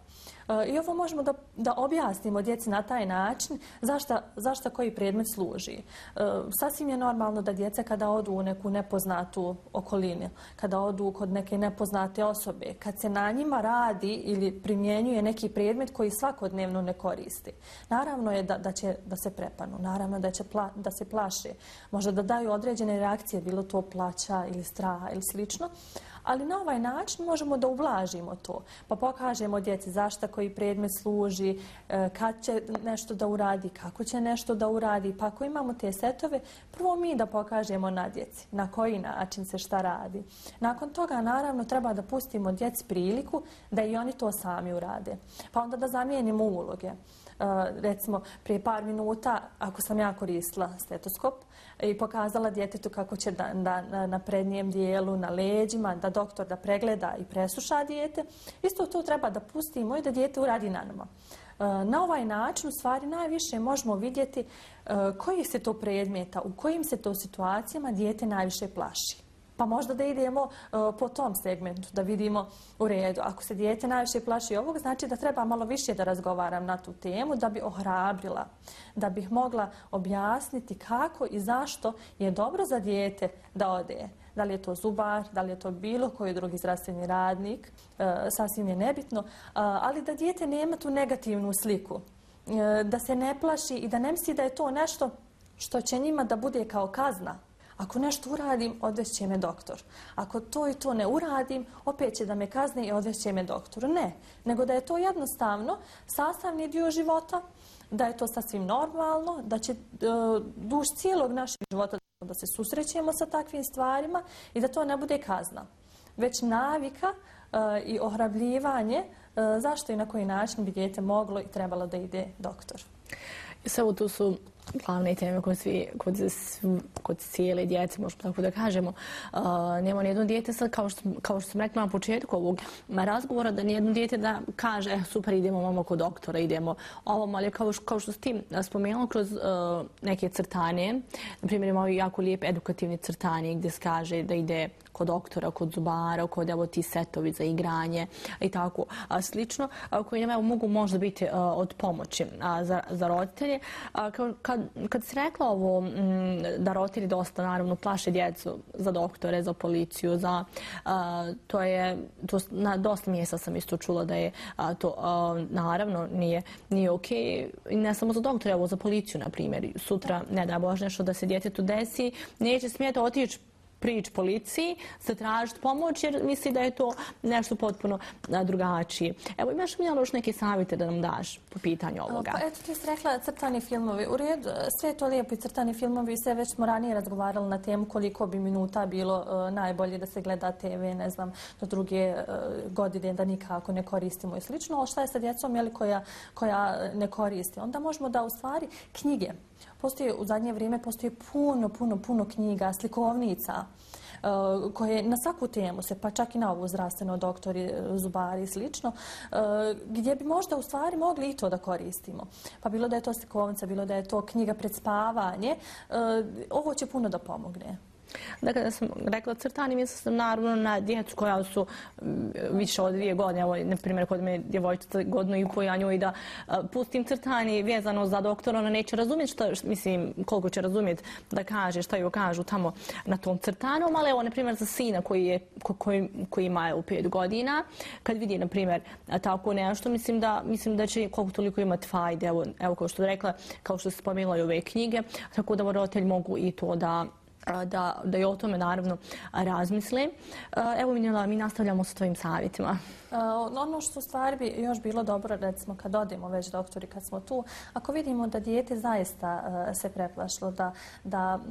I ovo možemo da, da objasnimo djeci na taj način zašta, zašta koji predmet služi. E, sasvim je normalno da djeca kada odu u neku nepoznatu okolinu, kada odu kod neke nepoznate osobe, kad se na njima radi ili primjenjuje neki predmet koji svakodnevno ne koristi. Naravno je da, da će da se prepanu, naravno da će pla, da se plaše, možda da daju određene reakcije, bilo to plaća ili straha ili slično. Ali na ovaj način možemo da ublažimo to, pa pokažemo djeci zašta koji predmet služi, kad će nešto da uradi, kako će nešto da uradi. Pa ako imamo te setove, prvo mi da pokažemo na djeci na koji način se šta radi. Nakon toga, naravno, treba da pustimo djeci priliku da i oni to sami urade. Pa onda da zamijenimo uloge. Uh, recimo, prije par minuta, ako sam ja koristila stetoskop i pokazala djetetu kako će da, da, na prednjem dijelu, na leđima, da doktor da pregleda i presluša dijete, isto to treba da pustimo i da dijete uradi na nama. Uh, na ovaj način, u stvari, najviše možemo vidjeti uh, koji se to predmeta, u kojim se to situacijama dijete najviše plaši. Pa možda da idemo uh, po tom segmentu, da vidimo u redu. Ako se dijete najviše plaši ovog, znači da treba malo više da razgovaram na tu temu, da bi ohrabrila, da bih mogla objasniti kako i zašto je dobro za dijete da ode. Da li je to zubar, da li je to bilo koji drugi zdravstveni radnik, uh, sasvim je nebitno, uh, ali da dijete nema tu negativnu sliku, uh, da se ne plaši i da ne misli da je to nešto što će njima da bude kao kazna. Ako nešto uradim, odvešće me doktor. Ako to i to ne uradim, opet će da me kazni i odvešće me doktor. Ne, nego da je to jednostavno sastavni dio života, da je to sasvim normalno, da će uh, duž cijelog našeg života da se susrećemo sa takvim stvarima i da to ne bude kazna. Već navika uh, i ohrabljivanje uh, zašto i na koji način bi dijete moglo i trebalo da ide doktor. Samo tu su glavne teme kod, svi, kod, kod cijele djece, možemo tako da kažemo. Uh, nema nijedno dijete sad, kao što, kao što sam rekla na početku ovog razgovora, da nijedno dijete da kaže eh, super, idemo mamo kod doktora, idemo ovom, ali kao, kao što s tim spomenula kroz uh, neke crtane, na primjer imamo jako lijep edukativni crtanje gdje se kaže da ide kod doktora, kod zubara, kod evo ti setovi za igranje i tako a, slično, a, koji nam evo, mogu možda biti a, od pomoći a, za, za roditelje. A, kad, kad si rekla ovo m, da roditelji dosta naravno plaše djecu za doktore, za policiju, za, a, to je, to, na dosta mjesta sam isto čula da je a, to a, naravno nije, nije okej. I ne samo za doktore, evo za policiju, na primjer. Sutra, ne da Bože, nešto da se djetetu desi, neće smjeti otići prići policiji, se tražiti pomoć jer misli da je to nešto potpuno drugačije. Evo, imaš mi još neke savjete da nam daš po pitanju ovoga? Pa eto, ti si rekla crtani filmovi. U redu, sve je to lijepo i crtani filmovi, sve već smo ranije razgovarali na temu koliko bi minuta bilo uh, najbolje da se gleda te ve, ne znam, do druge uh, godine da nikako ne koristimo i slično. Ali šta je sa djecom jeli, koja, koja ne koristi? Onda možemo da u stvari knjige. Postoji, u zadnje vrijeme postoji puno, puno, puno knjiga, slikovnica uh, koje na svaku temu se, pa čak i na ovu zdravstveno, doktori, zubari i slično, uh, gdje bi možda u stvari mogli i to da koristimo. Pa bilo da je to slikovnica, bilo da je to knjiga pred spavanje, uh, ovo će puno da pomogne. Dakle, da sam rekla crtani, mislila sam naravno na djecu koja su više od dvije godine. Evo, na primjer, kod me djevojčica godinu i po, ja njoj da uh, pustim crtani vezano za doktora, ona neće razumjeti šta, mislim, koliko će razumjeti da kaže, šta joj kažu tamo na tom crtanom, ali evo, na primjer, za sina koji, je, ko, koji, koji ima u pet godina, kad vidi, na primjer, tako nešto, mislim da, mislim da će koliko toliko imati fajde, evo, evo kao što je rekla, kao što se spomenula i ove knjige, tako da roditelji mogu i to da Da, da i o tome naravno razmisle. Evo, Minjela, mi nastavljamo sa tvojim savjetima. Ono što u stvari bi još bilo dobro, recimo kad odemo već doktori, kad smo tu, ako vidimo da dijete zaista se preplašilo, da, da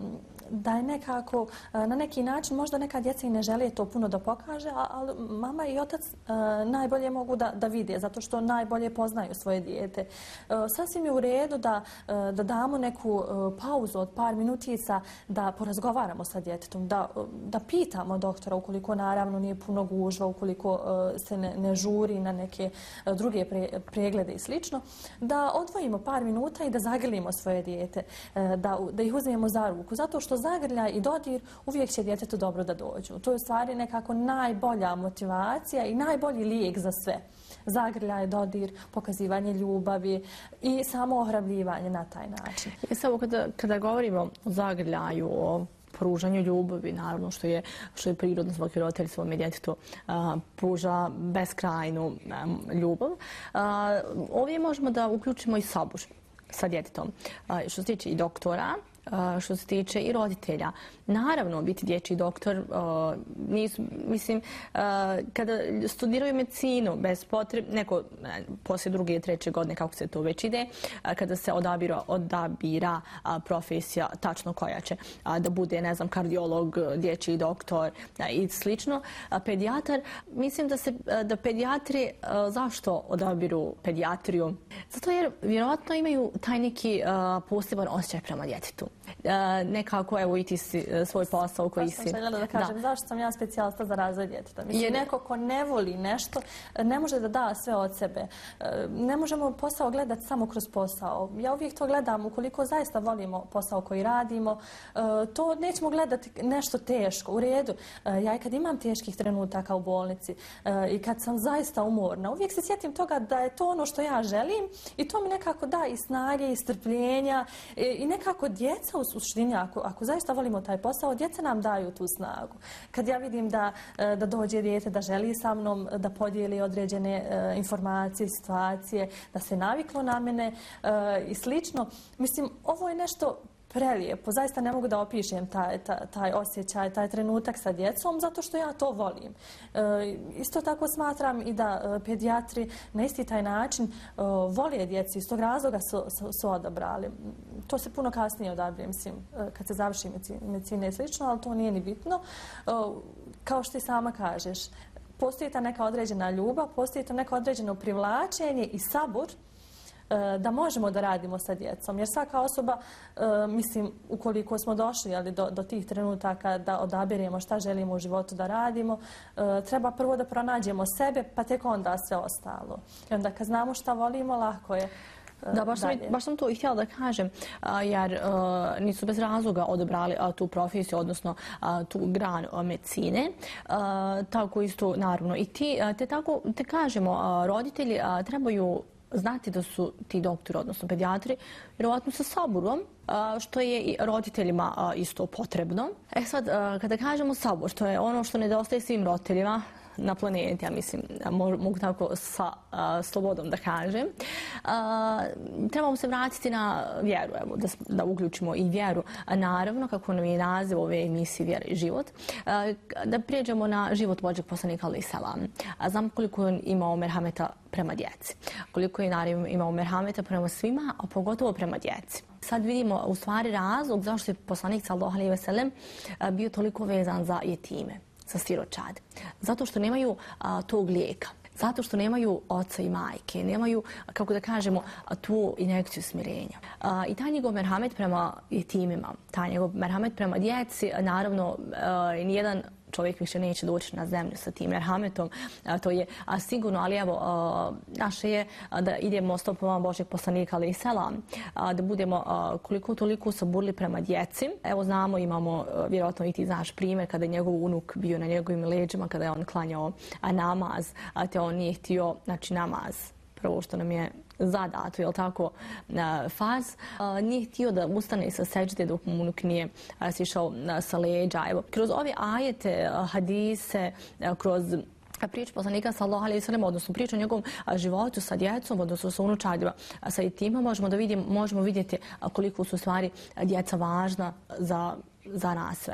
da je nekako na neki način, možda neka djeca i ne žele to puno da pokaže, ali mama i otac najbolje mogu da, da vide, zato što najbolje poznaju svoje dijete. Sasvim je u redu da, da damo neku pauzu od par minutica, da porazgovaramo sa djetetom, da, da pitamo doktora ukoliko naravno nije puno gužva, ukoliko se ne, ne žuri na neke druge pre, preglede i slično, da odvojimo par minuta i da zagrlimo svoje dijete, da, da ih uzmemo za ruku, zato što zagrljaj i dodir uvijek će djetetu dobro da dođu. To je u stvari nekako najbolja motivacija i najbolji lijek za sve. Zagrljaj, dodir, pokazivanje ljubavi i samo ohrabljivanje na taj način. I samo kada, kada govorimo o zagrljaju, o pružanju ljubavi, naravno što je, što je prirodno, svaki roditelj svome djetetu a, pruža beskrajnu a, ljubav. A, ovdje možemo da uključimo i sabur sa djetetom. A, što se tiče i doktora, a, što se tiče i roditelja. Naravno, biti dječji doktor, a, nisu, mislim, a, kada studiraju medicinu bez potrebe, neko ne, poslije druge i treće godine, kako se to već ide, a, kada se odabira, odabira a, profesija tačno koja će a, da bude, ne znam, kardiolog, dječji doktor a, i slično, a, pedijatar, mislim da se da pedijatri, a, zašto odabiru pedijatriju? Zato jer vjerojatno imaju taj neki a, poseban osjećaj prema djetetu. A, nekako, evo, i ti si svoj posao koji si... Baš sam željela da kažem, da. Zašto sam ja specijalista za razvoj djeteta? Mislim, jer neko ko ne voli nešto, ne može da da sve od sebe. Ne možemo posao gledati samo kroz posao. Ja uvijek to gledam, ukoliko zaista volimo posao koji radimo, to nećemo gledati nešto teško. U redu, ja i kad imam teških trenutaka u bolnici i kad sam zaista umorna, uvijek se sjetim toga da je to ono što ja želim i to mi nekako da i snage i strpljenja i nekako djeca u suštini, ako, ako zaista volimo taj posao, djeca nam daju tu snagu. Kad ja vidim da, da dođe dijete, da želi sa mnom da podijeli određene uh, informacije, situacije, da se naviklo na mene uh, i slično, mislim, ovo je nešto prelijepo. Zaista ne mogu da opišem taj, taj, taj osjećaj, taj trenutak sa djecom, zato što ja to volim. E, isto tako smatram i da e, pedijatri na isti taj način e, vole djeci, iz tog razloga su, su, su odabrali. To se puno kasnije odabire, mislim, e, kad se završi medicina i slično, ali to nije ni bitno. E, kao što ti sama kažeš, postoji ta neka određena ljubav, postoji to neko određeno privlačenje i sabur da možemo da radimo sa djecom. Jer svaka osoba, mislim, ukoliko smo došli ali, do, do tih trenutaka da odabiremo šta želimo u životu da radimo, treba prvo da pronađemo sebe, pa tek onda sve ostalo. I onda kad znamo šta volimo, lako je. Da, baš sam, baš sam to i htjela da kažem, jer uh, nisu bez razloga odabrali uh, tu profesiju, odnosno uh, tu granu uh, medicine. Uh, tako isto, naravno, i ti, uh, te tako, te kažemo, uh, roditelji uh, trebaju znati da su ti doktori, odnosno pedijatri, vjerovatno sa saburom, što je i roditeljima isto potrebno. E sad, kada kažemo sabor, što je ono što nedostaje svim roditeljima na planeti, ja mislim, mogu tako sa a, slobodom da kažem. A, trebamo se vratiti na vjeru, evo, da, da uključimo i vjeru. A naravno, kako nam je naziv ove emisije Vjera i život, a, da prijeđemo na život Božjeg poslanika alejhi selam. Znam koliko je imao merhameta prema djeci, koliko je naravno imao merhameta prema svima, a pogotovo prema djeci. Sad vidimo u stvari razlog zašto je poslanik sallallahu alejhi ve sellem bio toliko vezan za jetime, za siročad. Zato što nemaju a, tog lijeka. Zato što nemaju oca i majke, nemaju, kako da kažemo, tu injekciju smirenja. A, I taj njegov merhamet prema jetimima, taj njegov merhamet prema djeci, naravno, a, nijedan čovjek više neće doći na zemlju sa tim merhametom, a, to je a, sigurno, ali evo, a, naše je a, da idemo stopama Božjeg poslanika alejhi selam, a, da budemo a, koliko toliko saburli prema djeci. Evo znamo, imamo, a, vjerojatno i ti znaš primjer, kada je njegov unuk bio na njegovim leđima, kada je on klanjao a, namaz, a te on nije htio, znači namaz, prvo što nam je zadato, je li tako, faz, nije htio da ustane sa seđde dok mu unuk nije sišao sa leđa. Evo, kroz ove ajete, hadise, kroz priču poslanika sallallahu alejhi ve sellem, odnosno priču o njegovom životu sa djecom, odnosno sa unučadima, sa jetima, možemo da vidimo, možemo vidjeti koliko su stvari djeca važna za, za nas sve.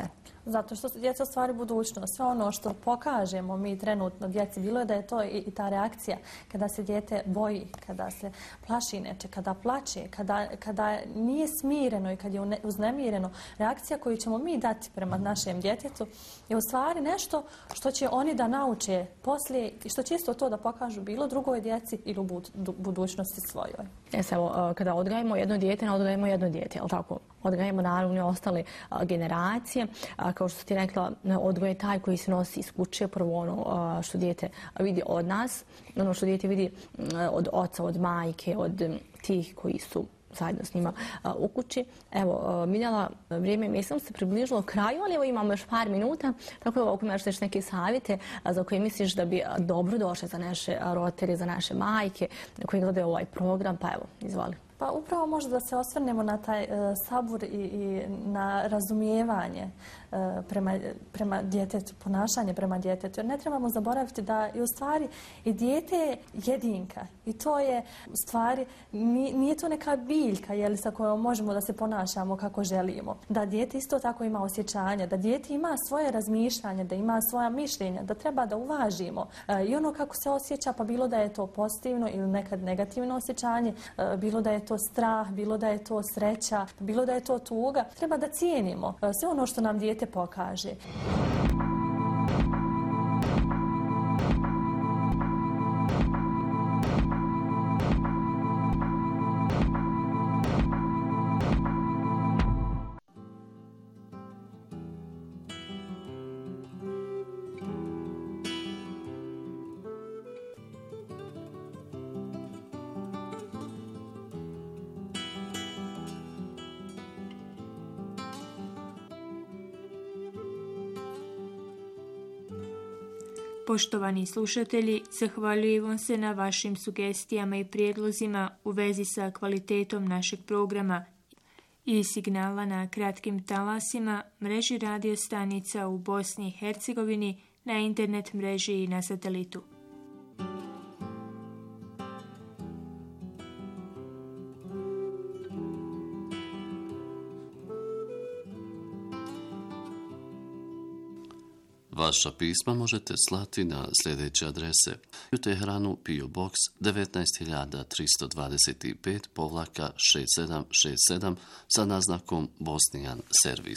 Zato što su djeca u stvari budućnost. Sve ono što pokažemo mi trenutno djeci, bilo je da je to i, i ta reakcija kada se dijete boji, kada se plaši neče, kada plače, kada, kada nije smireno i kad je uznemireno, reakcija koju ćemo mi dati prema našem djetetu je u stvari nešto što će oni da nauče poslije i što će isto to da pokažu bilo drugoj djeci ili u budućnosti svojoj. E, samo, kada odgajamo jedno dijete, ne odgajamo jedno dijete, jel tako? Odgajamo naravno i ostale a, generacije. A, kao što ti rekla, odgoj je taj koji se nosi iz kuće, prvo ono a, što dijete vidi od nas, ono što dijete vidi a, od oca, od majke, od m, tih koji su zajedno s njima a, u kući. Evo, Miljana, vrijeme mislim se približilo kraju, ali evo imamo još par minuta, tako da ako imaš neke savjete a, za koje misliš da bi a, dobro došle za naše roditelje, za naše majke koji gledaju ovaj program, pa evo, izvoli. Pa upravo možda da se osvrnemo na taj e, sabur i, i na razumijevanje e, prema, prema djetetu, ponašanje prema djetetu. Jer ne trebamo zaboraviti da i u stvari i dijete je jedinka. I to je u stvari, nije, nije to neka biljka jeli, sa kojom možemo da se ponašamo kako želimo. Da dijete isto tako ima osjećanja, da dijete ima svoje razmišljanje, da ima svoja mišljenja, da treba da uvažimo. E, I ono kako se osjeća, pa bilo da je to pozitivno ili nekad negativno osjećanje, e, bilo da je to strah, bilo da je to sreća, bilo da je to tuga. Treba da cijenimo sve ono što nam dijete pokaže. Poštovani slušatelji, zahvaljujemo se na vašim sugestijama i prijedlozima u vezi sa kvalitetom našeg programa i signala na kratkim talasima, mreži radio stanica u Bosni i Hercegovini, na internet mreži i na satelitu. Vaša pisma možete slati na sljedeće adrese: u Teheranu P O Box devetnaest hiljada tristo dvadeset pet povlaka šest sedam šest sedam sa naznakom Bosnijan servis.